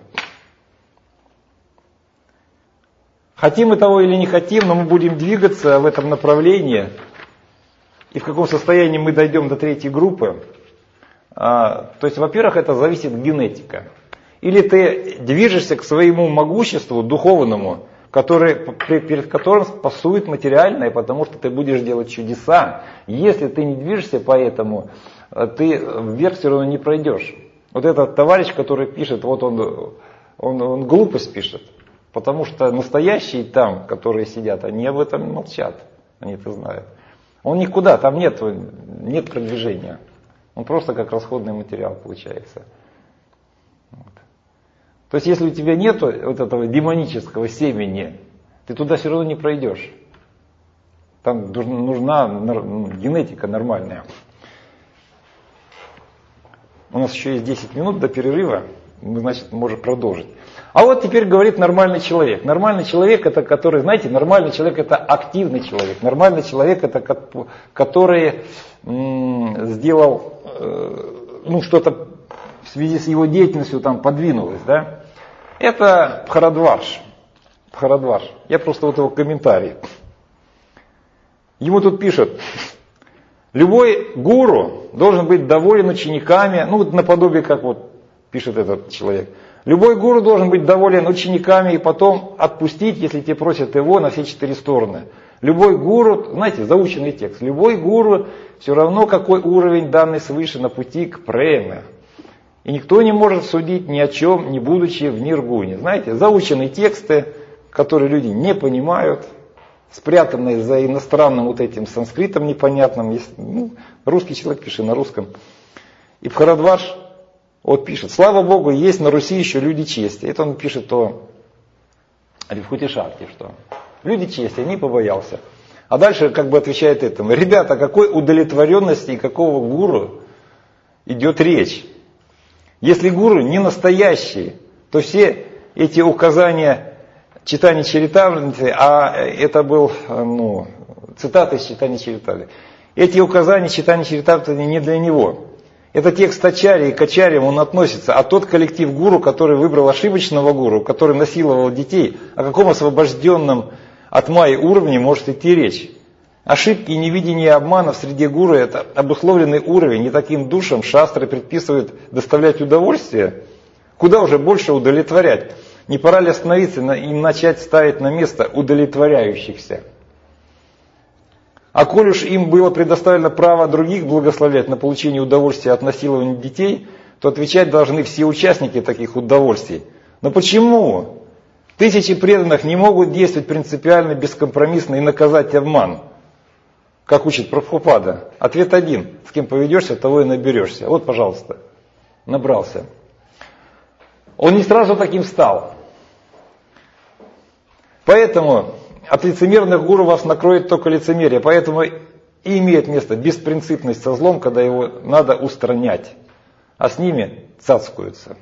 Хотим мы того или не хотим, но мы будем двигаться в этом направлении. И в каком состоянии мы дойдем до третьей группы. А, то есть, во-первых, это зависит генетика. Или ты движешься к своему могуществу духовному, который, перед которым спасует материальное, потому что ты будешь делать чудеса. Если ты не движешься по этому, ты вверх все равно не пройдешь. Вот этот товарищ, который пишет, вот он, он, он глупость пишет. Потому что настоящие там, которые сидят, они об этом молчат. Они это знают. Он никуда, там нет, нет продвижения. Он просто как расходный материал получается. Вот. То есть, если у тебя нет вот этого демонического семени, ты туда все равно не пройдешь. Там нужна генетика нормальная. У нас еще есть десять минут до перерыва, мы, значит, можем продолжить. А вот теперь говорит нормальный человек. Нормальный человек — это который, знаете, нормальный человек — это активный человек. Нормальный человек — это который м- сделал э, ну, что-то в связи с его деятельностью там подвинулось, да? Это Бхарадвадж. Бхарадвадж. Я просто вот его комментарий. Ему тут пишут: любой гуру должен быть доволен учениками, ну вот наподобие, как вот пишет этот человек. Любой гуру должен быть доволен учениками и потом отпустить, если те просят его, на все четыре стороны. Любой гуру, знаете, заученный текст, любой гуру все равно какой уровень данный свыше на пути к преме. И никто не может судить ни о чем, не будучи в ниргуне. Знаете, заученные тексты, которые люди не понимают, спрятанные за иностранным вот этим санскритом непонятным. Ну, русский человек пишет на русском. И Бхарадвадж вот пишет: слава Богу, есть на Руси еще люди чести. Это он пишет о Вибхути-шакти, что люди чести, не побоялся. А дальше как бы отвечает этому: ребята, о какой удовлетворенности и какого гуру идет речь? Если гуру не настоящий, то все эти указания читания Чаритамриты, а это был, ну, цитата из читания Чаритамриты, эти указания читания Чаритамриты не для него. Это текст Ачарьи, и к Ачарьям он относится, а тот коллектив гуру, который выбрал ошибочного гуру, который насиловал детей, о каком освобожденном от майи уровне может идти речь? Ошибки и невидение обмана в среде гуру — это обусловленный уровень, и таким душам шастры предписывают доставлять удовольствие. Куда уже больше удовлетворять? Не пора ли остановиться и начать ставить на место удовлетворяющихся? А коль уж им было предоставлено право других благословлять на получение удовольствия от насилования детей, то отвечать должны все участники таких удовольствий. Но почему тысячи преданных не могут действовать принципиально, бескомпромиссно и наказать обман? Как учит Прабхупада. Ответ один. С кем поведешься, того и наберешься. Вот, пожалуйста, набрался. Он не сразу таким стал. Поэтому от лицемерных гуру вас накроет только лицемерие. Поэтому и имеет место беспринципность со злом, когда его надо устранять. А с ними цацкуются.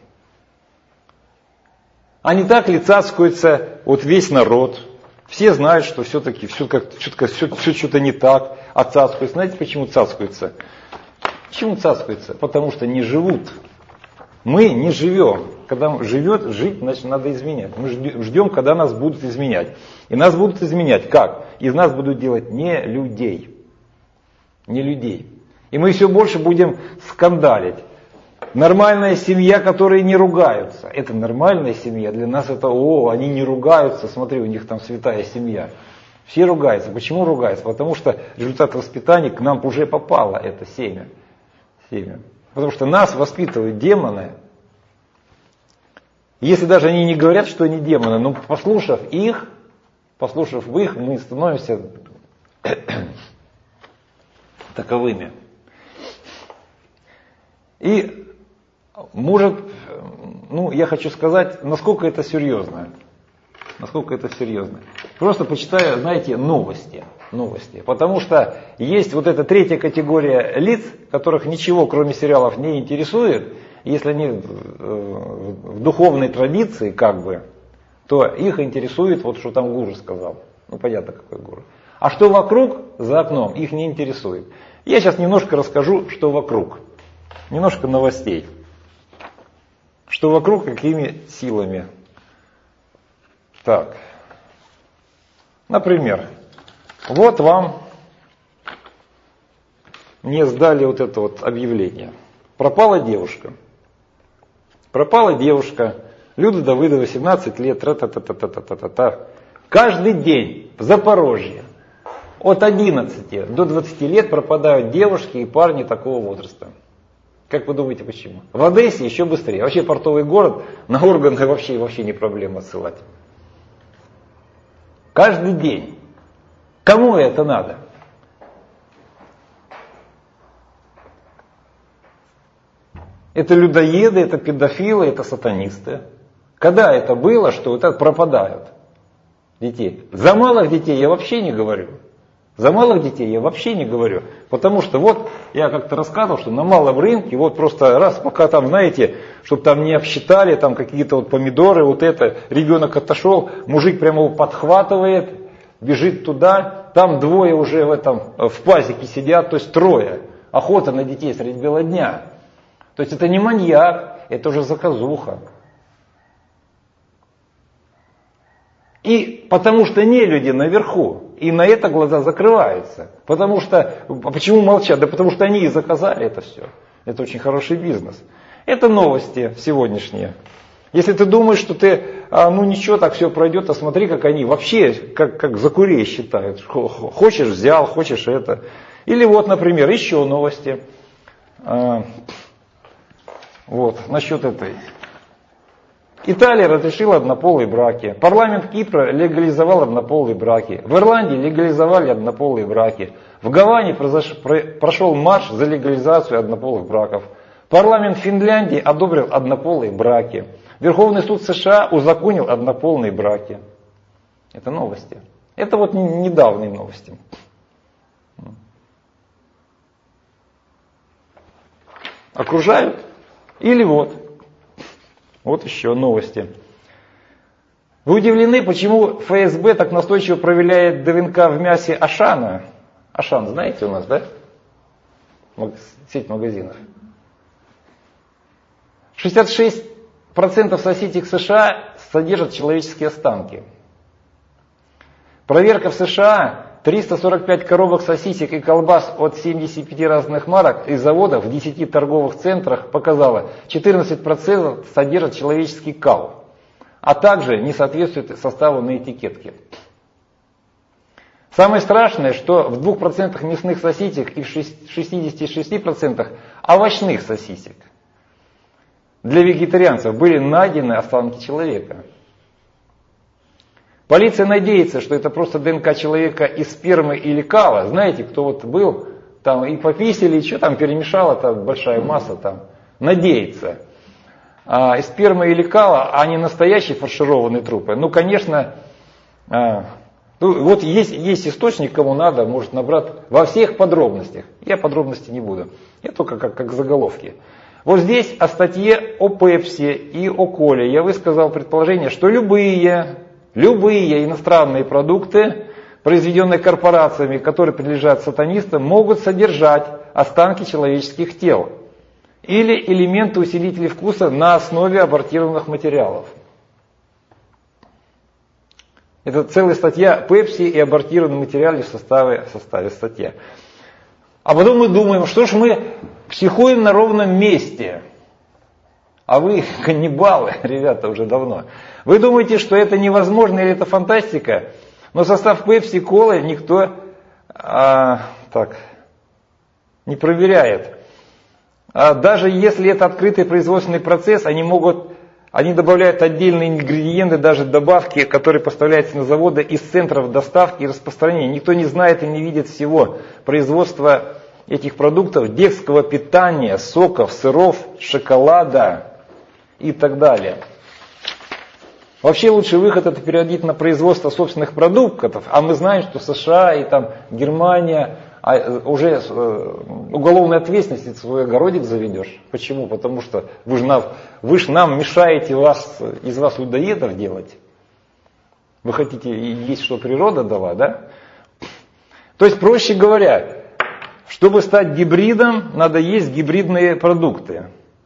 А не так ли цацкуется вот весь народ? Все знают, что все-таки все, как, все, все, все что-то не так, а цацкуются. Знаете, почему цацкуются? Почему цацкуются? Потому что не живут. Мы не живем. Когда живет, жить, значит, надо изменять. Мы ждем, когда нас будут изменять. И нас будут изменять. Как? Из нас будут делать не людей. Не людей. И мы все больше будем скандалить. Нормальная семья, которые не ругаются. Это нормальная семья. Для нас это, о, они не ругаются. Смотри, у них там святая семья. Все ругаются. Почему ругаются? Потому что результат воспитания к нам уже попало, это семя. семя. Потому что нас воспитывают демоны. Если даже они не говорят, что они демоны, но послушав их, послушав их, мы становимся таковыми. И может, ну, я хочу сказать, насколько это серьезно. Насколько это серьезно. Просто почитаю, знаете, новости. Новости. Потому что есть вот эта третья категория лиц, которых ничего, кроме сериалов, не интересует. Если они в духовной традиции, как бы, то их интересует, вот что там гуру сказал. Ну, понятно, какой гуру. А что вокруг, за окном, их не интересует. Я сейчас немножко расскажу, что вокруг. Немножко новостей. Что вокруг, какими силами. Так. Например, вот вам мне сдали вот это вот объявление. Пропала девушка. Пропала девушка. Люда Давыдова, семнадцать лет. Тра-та-та-та-та-та-та-та. Каждый день в Запорожье от одиннадцати до двадцати лет пропадают девушки и парни такого возраста. Как вы думаете, почему? В Одессе еще быстрее. Вообще портовый город, на органы вообще, вообще не проблема ссылать. Каждый день. Кому это надо? Это людоеды, это педофилы, это сатанисты. Когда это было, что вот так пропадают детей? За малых детей я вообще не говорю. За малых детей я вообще не говорю. Потому что вот я как-то рассказывал, что на малом рынке вот просто раз, пока там, знаете, чтобы там не обсчитали там какие-то вот помидоры, вот это, ребенок отошел, мужик прямо его подхватывает, бежит туда, там двое уже в этом, в пазике сидят, то есть трое. Охота на детей средь бела дня. То есть это не маньяк, это уже заказуха. И потому что не люди наверху, и на это глаза закрываются. Потому что, а почему молчат? Да потому что они и заказали это все. Это очень хороший бизнес. Это новости сегодняшние. Если ты думаешь, что ты, а, ну ничего, так все пройдет, а смотри, как они вообще, как, как за курей считают. Хочешь взял, хочешь это. Или вот, например, еще новости. А, вот, насчет этой. Италия разрешила однополые браки. Парламент Кипра легализовал однополые браки. В Ирландии легализовали однополые браки. В Гаване произош... прошел марш за легализацию однополых браков. Парламент Финляндии одобрил однополые браки. Верховный суд США узаконил однополые браки. Это новости. Это вот недавние новости. Окружают? Или вот. Вот еще новости. Вы удивлены, почему эф эс бэ так настойчиво проверяет ДНК в мясе Ашана? Ашан, знаете у нас, да? Сеть магазинов. шестьдесят шесть процентов сосисок США содержат человеческие останки. Проверка в США. триста сорок пять коробок сосисек и колбас от семидесяти пяти разных марок из заводов в десяти торговых центрах показала, четырнадцать процентов содержат человеческий кал, а также не соответствует составу на этикетке. Самое страшное, что в двух процентах мясных сосисек и в шестидесяти шести процентах овощных сосисек для вегетарианцев были найдены останки человека. Полиция надеется, что это просто ДНК человека из спермы или кала. Знаете, кто вот был, там и пописали, и что там перемешало, там большая масса там. Надеется. А, из спермы или кала, а не настоящие фаршированные трупы. Ну, конечно, а, ну, вот есть, есть источник, кому надо, может набрать во всех подробностях. Я подробности не буду. Я только как, как заголовки. Вот здесь о статье о Пепси и о Коле я высказал предположение, что любые, любые иностранные продукты, произведенные корпорациями, которые принадлежат сатанистам, могут содержать останки человеческих тел или элементы усилителей вкуса на основе абортированных материалов. Это целая статья Пепси и абортированные материалы в составе, в составе статьи. А потом мы думаем, что ж мы психуем на ровном месте. А вы каннибалы, ребята, уже давно. Вы думаете, что это невозможно или это фантастика? Но состав Пепси и Колы никто а, так, не проверяет. А даже если это открытый производственный процесс, они могут, они добавляют отдельные ингредиенты, даже добавки, которые поставляются на заводы из центров доставки и распространения. Никто не знает и не видит всего производства этих продуктов, детского питания, соков, сыров, шоколада и так далее. Вообще лучший выход это переводить на производство собственных продуктов, а мы знаем, что США и там Германия уже уголовной ответственности свой огородик заведешь. Почему? Потому что вы же нам, вы же нам мешаете вас, из вас людоедов делать. Вы хотите есть, что природа дала, да? То есть, проще говоря, чтобы стать гибридом, надо есть гибридные продукты.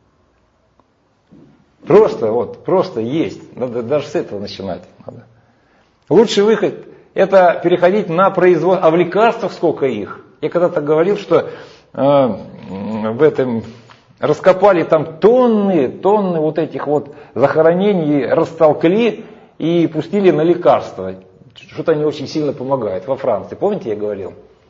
Просто, вот, просто есть. Надо даже с этого начинать. Надо. Лучший выход это переходить на производство. А в лекарствах сколько их? Я когда-то говорил, что э, в этом раскопали там тонны, тонны вот этих вот захоронений, растолкли и пустили на лекарства. Что-то они очень сильно помогают во Франции. Помните, я говорил?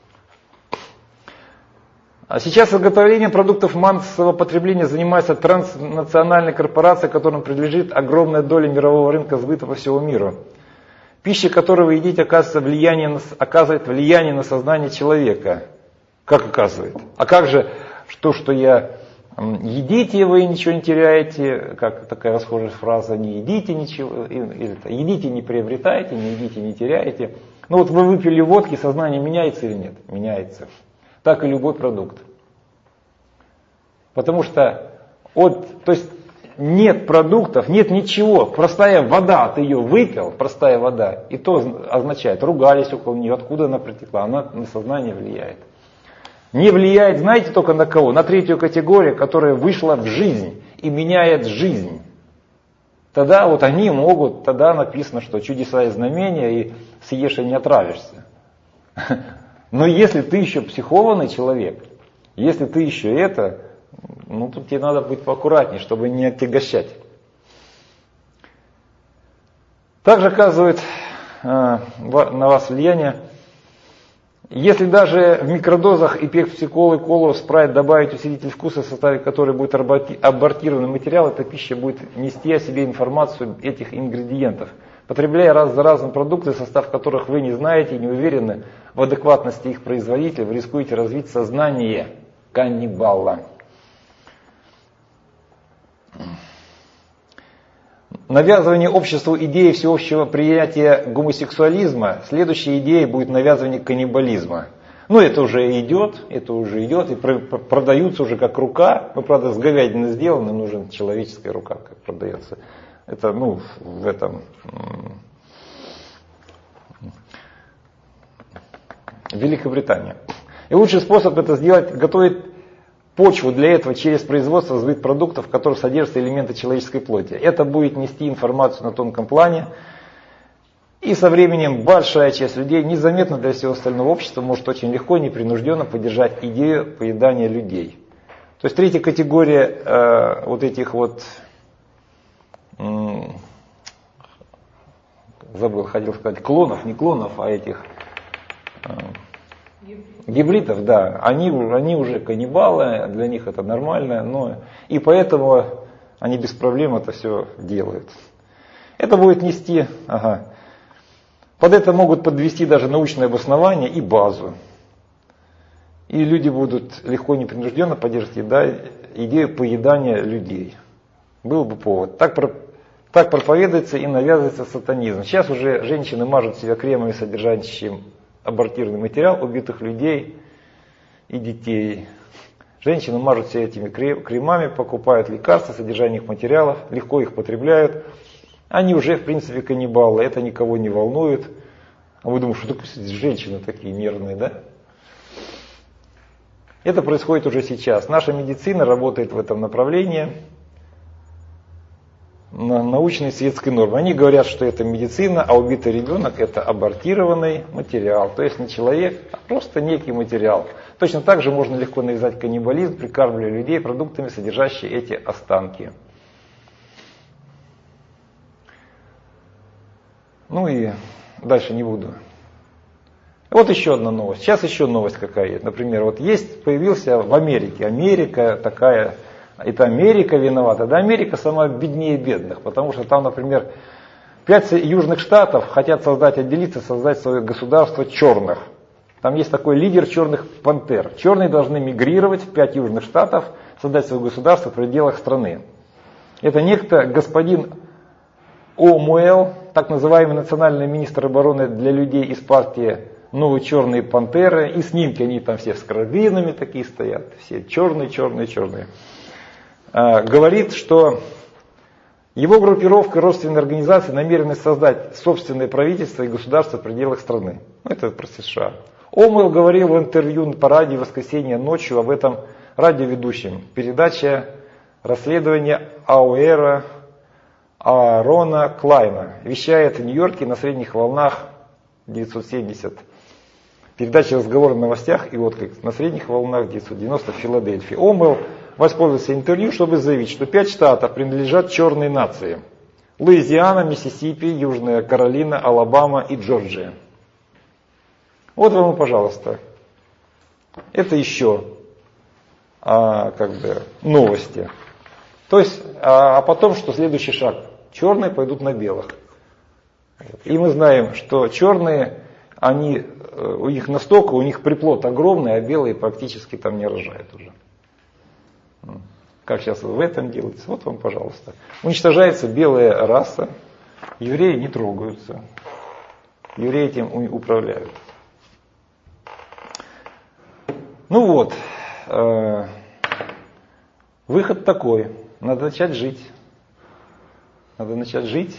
А сейчас изготовлением продуктов массового потребления занимается транснациональная корпорация, которым принадлежит огромная доля мирового рынка сбыта по всему миру. Пища, которую вы едите, оказывает влияние на, оказывает влияние на сознание человека. Как оказывает? А как же то, что я едите, вы ничего не теряете, как такая расхожая фраза, не едите ничего, или едите, не приобретаете, не едите, не теряете. Ну вот вы выпили водки, сознание меняется или нет? Меняется. Так и любой продукт. Потому что от, то есть нет продуктов, нет ничего. Простая вода, ты ее выпил, простая вода, и то означает, ругались около нее, откуда она протекла, она на сознание влияет. Не влияет, знаете, только на кого? На третью категорию, которая вышла в жизнь и меняет жизнь. Тогда вот они могут, тогда написано, что чудеса и знамения, и съешь и не отравишься. Но если ты еще психованный человек, если ты еще это, ну тут тебе надо быть поаккуратнее, чтобы не отягощать. Также оказывает э, на вас влияние, если даже в микродозах и пепси, колы, колу, спрайт добавить усилитель вкуса, в составе которой будет абортированный материал, эта пища будет нести о себе информацию этих ингредиентов. Потребляя раз за разом продукты, состав которых вы не знаете и не уверены в адекватности их производителя, вы рискуете развить сознание каннибала. Навязывание обществу идеи всеобщего приятия гомосексуализма, следующей идеей будет навязывание каннибализма. Ну это уже идет, это уже идет, и продаются уже как рука, ну правда с говядины сделаны, нужна человеческая рука, как продается. Это, ну, в этом, Великобритания. И лучший способ это сделать, готовить почву для этого через производство сбыт продуктов, в которых содержатся элементы человеческой плоти. Это будет нести информацию на тонком плане. И со временем большая часть людей, незаметно для всего остального общества, может очень легко и непринужденно поддержать идею поедания людей. То есть третья категория э, вот этих вот, м- забыл, хотел сказать, клонов, не клонов, а этих э, гибридов, да, они, они уже каннибалы, для них это нормально, но и поэтому они без проблем это все делают. Это будет нести, ага, Под это могут подвести даже научное обоснование и базу. И люди будут легко, непринужденно поддерживать да, идею поедания людей. Был бы повод. Так, так проповедуется и навязывается сатанизм. Сейчас уже женщины мажут себя кремами, содержащими абортированный материал убитых людей и детей. Женщины мажут себя этими кремами, покупают лекарства, содержание их материалов, легко их потребляют. Они уже, в принципе, каннибалы, это никого не волнует. А вы думаете, что такое женщины такие нервные, да? Это происходит уже сейчас. Наша медицина работает в этом направлении на научной светской норме. Они говорят, что это медицина, а убитый ребенок это абортированный материал. То есть не человек, а просто некий материал. Точно так же можно легко навязать каннибализм, прикармливая людей продуктами, содержащими эти останки. Ну и дальше не буду. Вот еще одна новость. Сейчас еще новость какая есть. Например, вот есть, появился в Америке. Америка такая, это Америка виновата. Да, Америка сама беднее бедных, потому что там, например, пять южных штатов хотят создать, отделиться, создать свое государство черных. Там есть такой лидер черных пантер. Черные должны мигрировать в пять южных штатов, создать свое государство в пределах страны. Это некто господин Омуэл, так называемый национальный министр обороны для людей из партии Новые черные пантеры. И снимки, они там все с карабинами такие стоят. Все черные, черные, черные. А, говорит, что его группировка родственной организации намерены создать собственное правительство и государство в пределах страны. Ну, это про США. Омуэл говорил в интервью по радио в воскресенье ночью об этом радиоведущем. Передача расследования Ауэра Аарона Клайна. Вещает в Нью-Йорке на средних волнах девятьсот семьдесят. Передача «Разговор о новостях» и отклик на средних волнах девятьсот девяносто в Филадельфии. Омуэл воспользовался интервью, чтобы заявить, что пять штатов принадлежат черной нации. Луизиана, Миссисипи, Южная Каролина, Алабама и Джорджия. Вот вам и пожалуйста. Это еще а, как бы новости. То есть, а, а потом, что следующий шаг? Черные пойдут на белых. И мы знаем, что черные, они, у них настолько, у них приплод огромный, а белые практически там не рожают уже. Как сейчас в этом делается? Вот вам, пожалуйста. Уничтожается белая раса, евреи не трогаются. Евреи этим управляют. Ну вот, э, выход такой. Надо начать жить. Надо начать жить.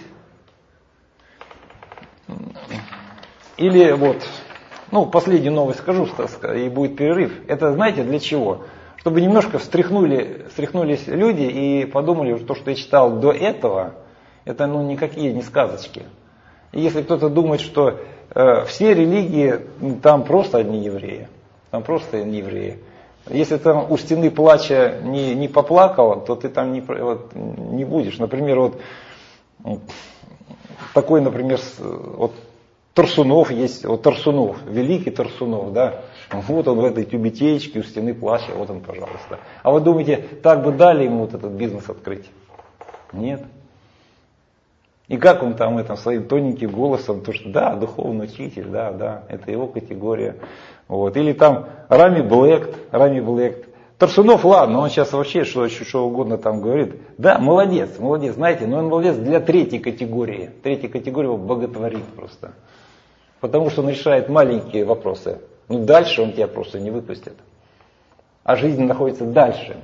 Или вот, ну, последнюю новость скажу, и будет перерыв. Это знаете для чего? Чтобы немножко встряхнули, встряхнулись люди и подумали, что то, что я читал до этого, это ну никакие не сказочки. И если кто-то думает, что э, все религии, там просто одни евреи. Там просто не евреи. Если там у стены плача не, не поплакал, то ты там не, вот, не будешь. Например, вот, вот такой, например, вот Тарсунов есть, вот Тарсунов, великий Тарсунов, да, вот он в этой тюбетеечке у стены плача, вот он, пожалуйста. А вы думаете, так бы дали ему вот этот бизнес открыть? Нет. И как он там это, своим тоненьким голосом, то что да, духовный учитель, да, да, это его категория. Вот. Или там Рами Блэк, Рами Блэк. Тарсунов, ладно, он сейчас вообще что, что угодно там говорит. Да, молодец, молодец, знаете, но он молодец для третьей категории. Третья категория его боготворит просто. Потому что он решает маленькие вопросы. Ну дальше он тебя просто не выпустит. А жизнь находится дальше.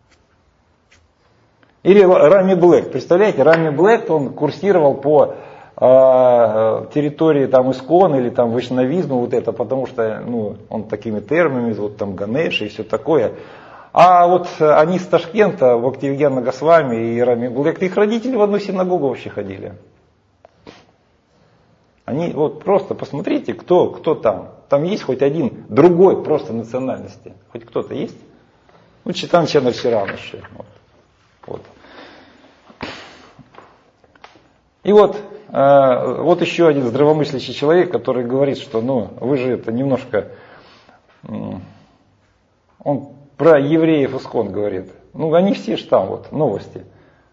Или Рами Блэк, представляете, Рами Блэк, он курсировал по э, территории там Искон или там вайшнавизма, вот это, потому что ну, он такими терминами, вот там Ганеш и все такое. А вот они с Ташкента, Бхактивигьяна Госвами и Рами Блэк, их родители в одну синагогу вообще ходили. Они вот просто посмотрите, кто, кто там. Там есть хоть один другой просто национальности. Хоть кто-то есть? Ну, Читан Чанарширан еще. Вот. Вот. И вот, э, вот еще один здравомыслящий человек, который говорит, что ну, вы же это немножко, э, он про евреев Искон говорит. Ну, они все же там, вот, новости.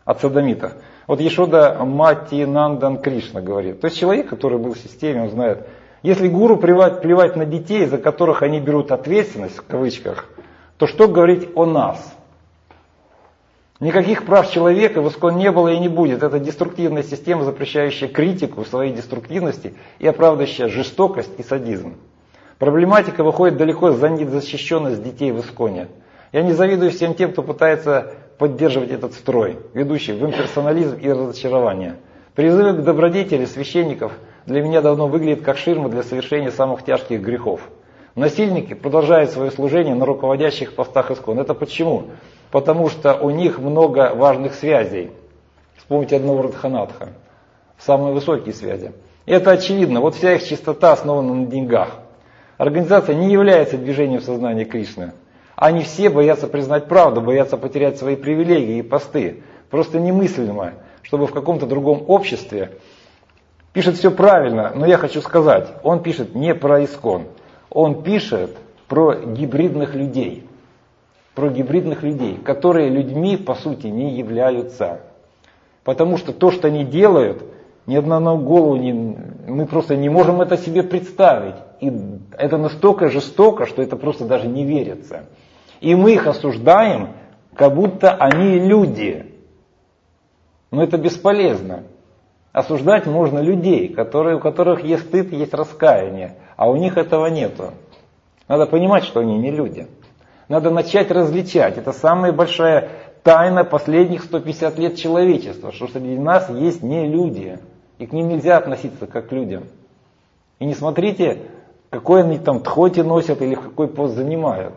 от содомита. Вот Ешода Матинандан Кришна говорит. То есть человек, который был в системе, он знает, если гуру плевать, плевать на детей, за которых они берут ответственность, в кавычках, то что говорить о нас? Никаких прав человека в ИСККОН не было и не будет. Это деструктивная система, запрещающая критику своей деструктивности и оправдывающая жестокость и садизм. Проблематика выходит далеко за незащищенность детей в ИСККОНе. Я не завидую всем тем, кто пытается поддерживать этот строй, ведущий в имперсонализм и разочарование. Призывы к добродетели священников для меня давно выглядят как ширма для совершения самых тяжких грехов. Насильники продолжают свое служение на руководящих постах ИСККОН. Это почему? Потому что у них много важных связей. Вспомните одного Радханатха. Самые высокие связи. И это очевидно. Вот вся их чистота основана на деньгах. Организация не является движением сознания Кришны. Они все боятся признать правду, боятся потерять свои привилегии и посты. Просто немыслимо, чтобы в каком-то другом обществе пишет все правильно, но я хочу сказать, он пишет не про ИСККОН, он пишет про гибридных людей. Про гибридных людей, которые людьми по сути не являются. Потому что то, что они делают, ни одному голову не, мы просто не можем это себе представить. И это настолько жестоко, что это просто даже не верится. И мы их осуждаем, как будто они люди. Но это бесполезно. Осуждать можно людей, которые, у которых есть стыд, есть раскаяние. А у них этого нету. Надо понимать, что они не люди. Надо начать различать. Это самая большая тайна последних сто пятьдесят лет человечества, что среди нас есть не люди. И к ним нельзя относиться как к людям. И не смотрите, какой они там тхоти носят или какой пост занимают.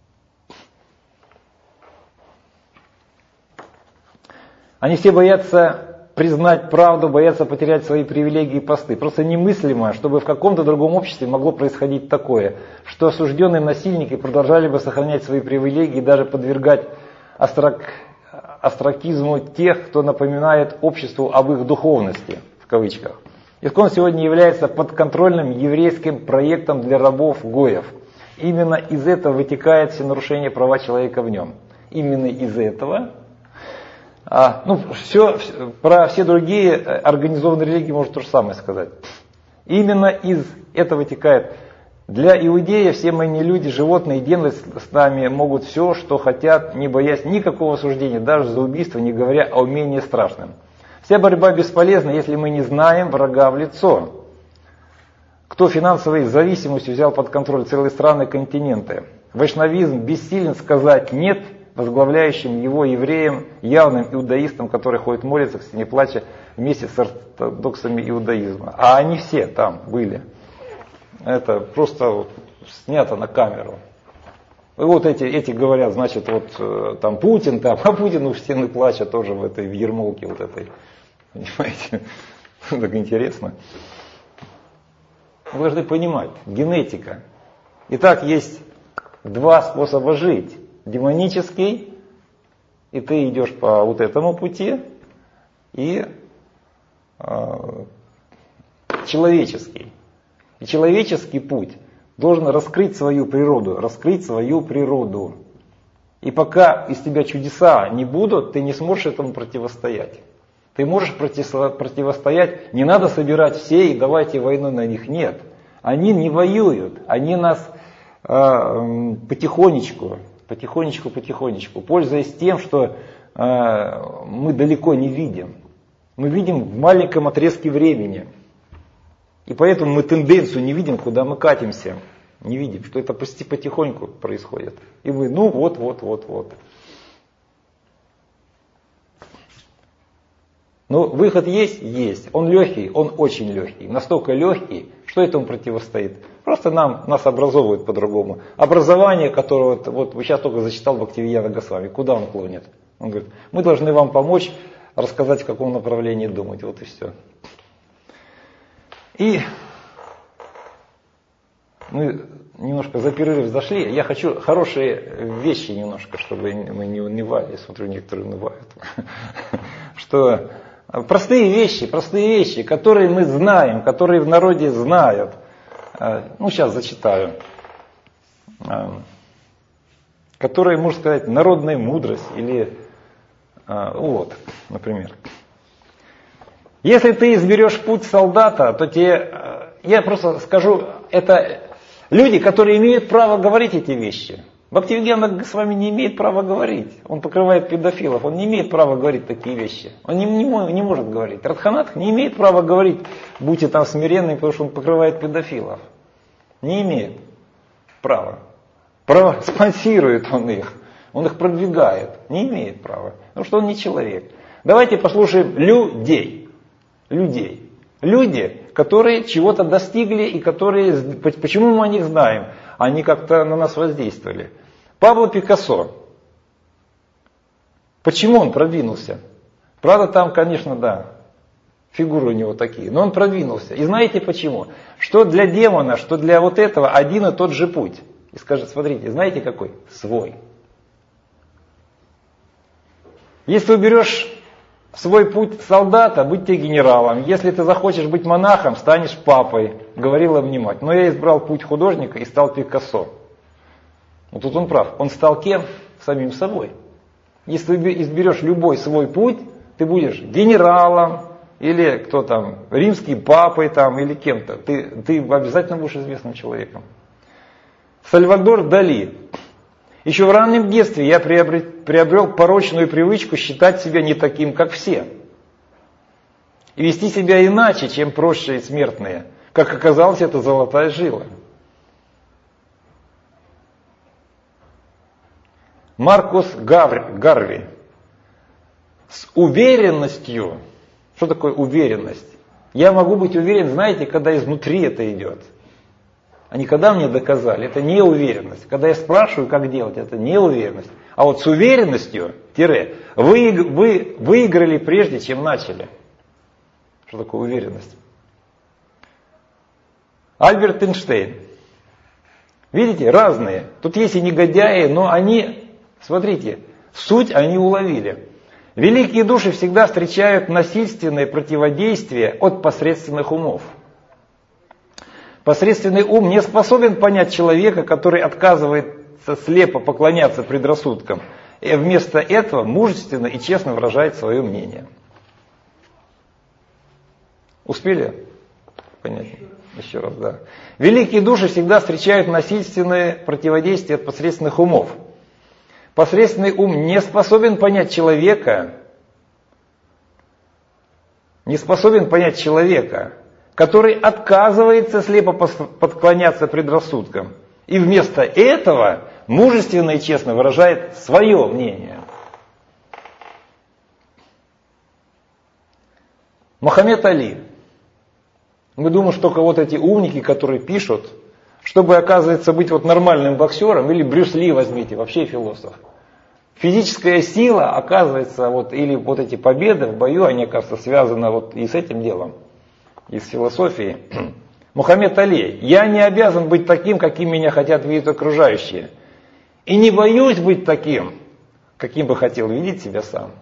Они все боятся признать правду, боятся потерять свои привилегии и посты. Просто немыслимо, чтобы в каком-то другом обществе могло происходить такое, что осужденные насильники продолжали бы сохранять свои привилегии и даже подвергать острак... остракизму тех, кто напоминает обществу об их духовности, в кавычках. ИСККОН сегодня является подконтрольным еврейским проектом для рабов-гоев. Именно из этого вытекает все нарушения права человека в нем. Именно из этого... А, ну, все, про все другие организованные религии можно то же самое сказать. Именно из этого вытекает. Для иудея все мы не люди, животные, делать с нами могут все, что хотят, не боясь никакого осуждения, даже за убийство, не говоря о менее страшном. Вся борьба бесполезна, если мы не знаем врага в лицо. Кто финансовой зависимостью взял под контроль целые страны и континенты. Вайшнавизм бессилен сказать «нет» возглавляющим его евреям, явным иудаистам, которые ходят молиться к стене плача вместе с ортодоксами иудаизма. А они все там были. Это просто снято на камеру. И вот эти, эти говорят, значит, вот там Путин, там, а Путин у стены плача тоже в этой в ермолке вот этой. Понимаете? Так интересно. Вы должны понимать, генетика. Итак, есть два способа жить. Демонический, и ты идешь по вот этому пути, и э, человеческий. И человеческий путь должен раскрыть свою природу, раскрыть свою природу. И пока из тебя чудеса не будут, ты не сможешь этому противостоять. Ты можешь противостоять, не надо собирать все и давайте войну на них. Нет, они не воюют, они нас э, потихонечку, потихонечку, потихонечку, пользуясь тем, что э, мы далеко не видим. Мы видим в маленьком отрезке времени. И поэтому мы тенденцию не видим, куда мы катимся. Не видим, что это почти потихоньку происходит. И мы, ну вот, вот, вот, вот. Но выход есть? Есть. Он легкий, он очень легкий. Настолько легкий, что этому противостоит. Просто нам, нас образовывают по-другому. Образование, которое, вот, вот вы сейчас только зачитал Бхактивинода Госвами, куда он клонит? Он говорит, мы должны вам помочь рассказать, в каком направлении думать. Вот и все. И мы немножко за перерыв зашли. Я хочу хорошие вещи немножко, чтобы мы не унывали. Я смотрю, некоторые унывают. Что простые вещи, простые вещи, которые мы знаем, которые в народе знают. Ну, сейчас зачитаю. Которые, можно сказать, народная мудрость или А, вот, например. Если ты изберешь путь солдата, то тебе, я просто скажу, это люди, которые имеют право говорить эти вещи. Бхактивинода с вами не имеет права говорить. Он покрывает педофилов, он не имеет права говорить такие вещи. Он не, не, не может говорить. Радханатх не имеет права говорить, будьте там смиренны, потому что он покрывает педофилов. Не имеет права. Право спонсирует он их. Он их продвигает. Не имеет права. Потому что он не человек. Давайте послушаем людей. Людей. Люди, которые чего-то достигли и которые... Почему мы о них знаем? Они как-то на нас воздействовали. Пабло Пикассо. Почему он продвинулся? Правда, там, конечно, да, фигуры у него такие. Но он продвинулся. И знаете почему? Что для демона, что для вот этого один и тот же путь. И скажет, смотрите, знаете какой? Свой. Если уберешь свой путь солдата, будь ты генералом. Если ты захочешь быть монахом, станешь папой. Говорил обнимать. Но я избрал путь художника и стал Пикассо. Вот тут он прав. Он стал кем? Самим собой. Если ты изберешь любой свой путь, ты будешь генералом, или кто там, римским папой там, или кем-то. Ты, ты обязательно будешь известным человеком. Сальвадор Дали. Еще в раннем детстве я приобрел, приобрел порочную привычку считать себя не таким, как все. И вести себя иначе, чем прочие смертные. Как оказалось, это золотая жила. Маркус Гавр, Гарви. С уверенностью. Что такое уверенность? Я могу быть уверен, знаете, когда изнутри это идет. Они когда мне доказали, это не уверенность. Когда я спрашиваю, как делать, это не уверенность. А вот с уверенностью, тире, вы, вы выиграли прежде, чем начали. Что такое уверенность? Альберт Эйнштейн. Видите, разные. Тут есть и негодяи, но они, смотрите, суть они уловили. Великие души всегда встречают насильственное противодействие от посредственных умов. Посредственный ум не способен понять человека, который отказывается слепо поклоняться предрассудкам, и вместо этого мужественно и честно выражает свое мнение. Успели понять? Еще раз, да. Великие души всегда встречают насильственное противодействие от посредственных умов. Посредственный ум не способен понять человека, не способен понять человека, который отказывается слепо подклоняться предрассудкам. И вместо этого мужественно и честно выражает свое мнение. Мухаммед Али. Мы думаем, что только вот эти умники, которые пишут, чтобы, оказывается, быть вот нормальным боксером, или Брюс Ли возьмите, вообще философ. Физическая сила, оказывается, вот, или вот эти победы в бою, они, оказывается, связаны вот и с этим делом. Из философии. Мухаммед Али. Я не обязан быть таким, каким меня хотят видеть окружающие. И не боюсь быть таким, каким бы хотел видеть себя сам.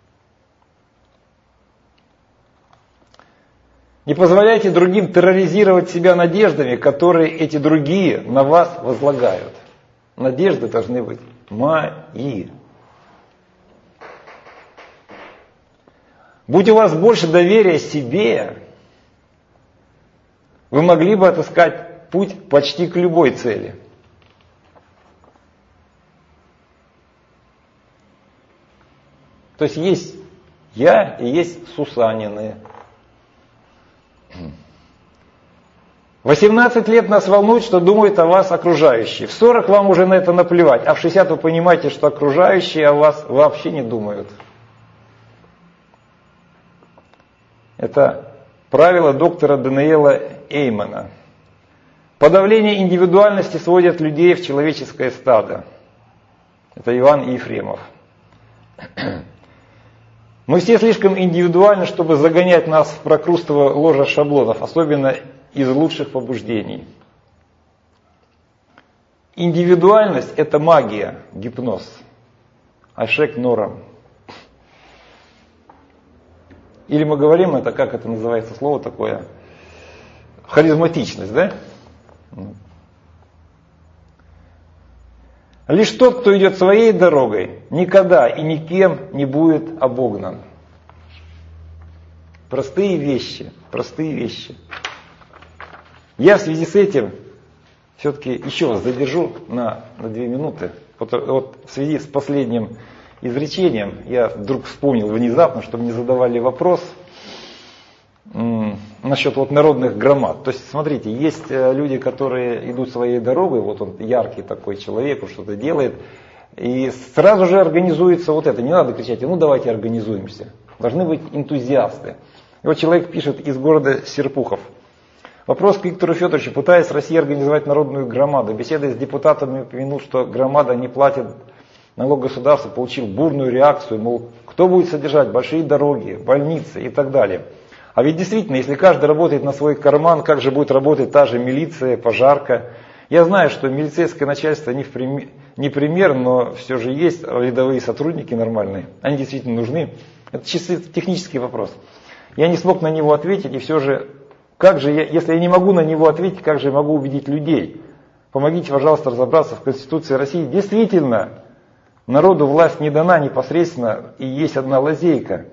Не позволяйте другим терроризировать себя надеждами, которые эти другие на вас возлагают. Надежды должны быть мои. Будь у вас больше доверия себе, вы могли бы отыскать путь почти к любой цели. То есть есть я и есть сусанины. восемнадцать лет нас волнует, что думают о вас окружающие. В сорок вам уже на это наплевать, а в шестьдесят вы понимаете, что окружающие о вас вообще не думают. Это правило доктора Даниэла Эймана. Подавление индивидуальности сводит людей в человеческое стадо. Это Иван Ефремов. Мы все слишком индивидуальны, чтобы загонять нас в прокрустово ложе шаблонов, особенно из лучших побуждений. Индивидуальность – это магия, гипноз. Ашек Норам. Или мы говорим это, как это называется слово такое? Харизматичность, да? Лишь тот, кто идет своей дорогой, никогда и никем не будет обогнан. Простые вещи, простые вещи. Я в связи с этим все-таки еще вас задержу на, на две минуты. Вот, вот в связи с последним изречением я вдруг вспомнил внезапно, что мне задавали вопрос м, насчет вот народных громад. То есть, смотрите, есть люди, которые идут своей дорогой, вот он яркий такой человек, он что-то делает, и сразу же организуется вот это. Не надо кричать, ну давайте организуемся. Должны быть энтузиасты. И вот человек пишет из города Серпухов. Вопрос к Виктору Федоровичу. Пытаясь в России организовать народную громаду, беседой с депутатами упомянул, что громада не платит налог государства, получил бурную реакцию, мол, кто будет содержать большие дороги, больницы и так далее. А ведь действительно, если каждый работает на свой карман, как же будет работать та же милиция, пожарка? Я знаю, что милицейское начальство не, в пример, не пример, но все же есть рядовые сотрудники нормальные, они действительно нужны. Это чисто технический вопрос. Я не смог на него ответить, и все же, как же я, если я не могу на него ответить, как же я могу убедить людей? Помогите, пожалуйста, разобраться в Конституции России. Действительно, народу власть не дана непосредственно, и есть одна лазейка.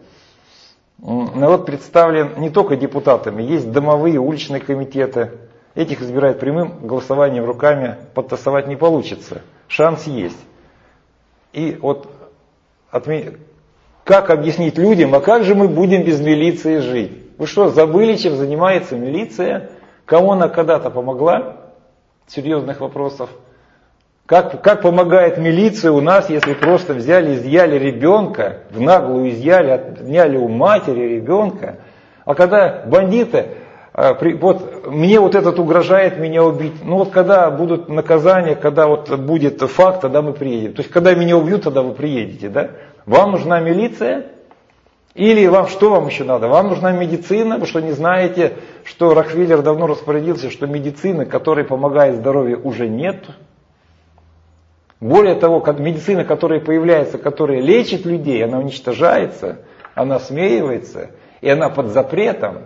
Народ представлен не только депутатами, есть домовые, уличные комитеты. Этих избирают прямым голосованием руками, подтасовать не получится. Шанс есть. И вот отме... как объяснить людям, а как же мы будем без милиции жить? Вы что, забыли, чем занимается милиция? Кому она когда-то помогла? Серьезных вопросов. Как, как помогает милиция у нас, если просто взяли, изъяли ребенка, в наглую изъяли, отняли у матери ребенка. А когда бандиты, вот мне вот этот угрожает меня убить, ну вот когда будут наказания, когда вот будет факт, тогда мы приедем. То есть когда меня убьют, тогда вы приедете, да? Вам нужна милиция? Или вам что вам еще надо? Вам нужна медицина? Вы что, не знаете, что Рокфеллер давно распорядился, что медицины, которая помогает здоровью, уже нет? Более того, медицина, которая появляется, которая лечит людей, она уничтожается, она смеивается, и она под запретом.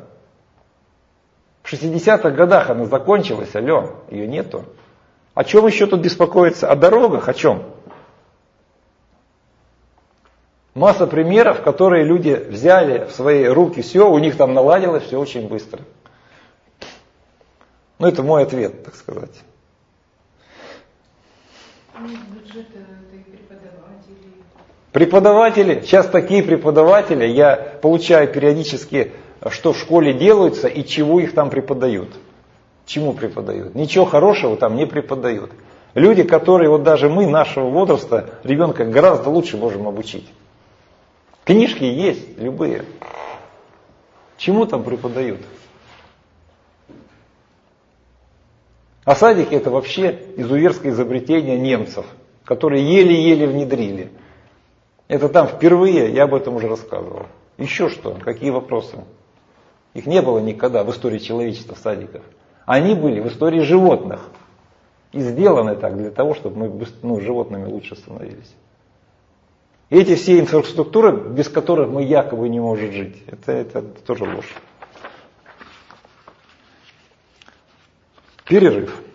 В шестидесятых годах она закончилась, алло, ее нету. О чем еще тут беспокоиться? О дорогах, о чем? Масса примеров, которые люди взяли в свои руки все, у них там наладилось все очень быстро. Ну, это мой ответ, так сказать. Бюджет это и преподаватели. Преподаватели, сейчас такие преподаватели, я получаю периодически, что в школе делаются и чего их там преподают. Чему преподают? Ничего хорошего там не преподают. Люди, которые, вот даже мы, нашего возраста, ребенка гораздо лучше можем обучить. Книжки есть, любые. Чему там преподают? А садики это вообще изуверское изобретение немцев, которые еле-еле внедрили. Это там впервые, я об этом уже рассказывал. Еще что? Какие вопросы? Их не было никогда в истории человечества садиков. Они были в истории животных. И сделаны так для того, чтобы мы ну, животными лучше становились. И эти все инфраструктуры, без которых мы якобы не можем жить, это, это тоже ложь. Перерыв.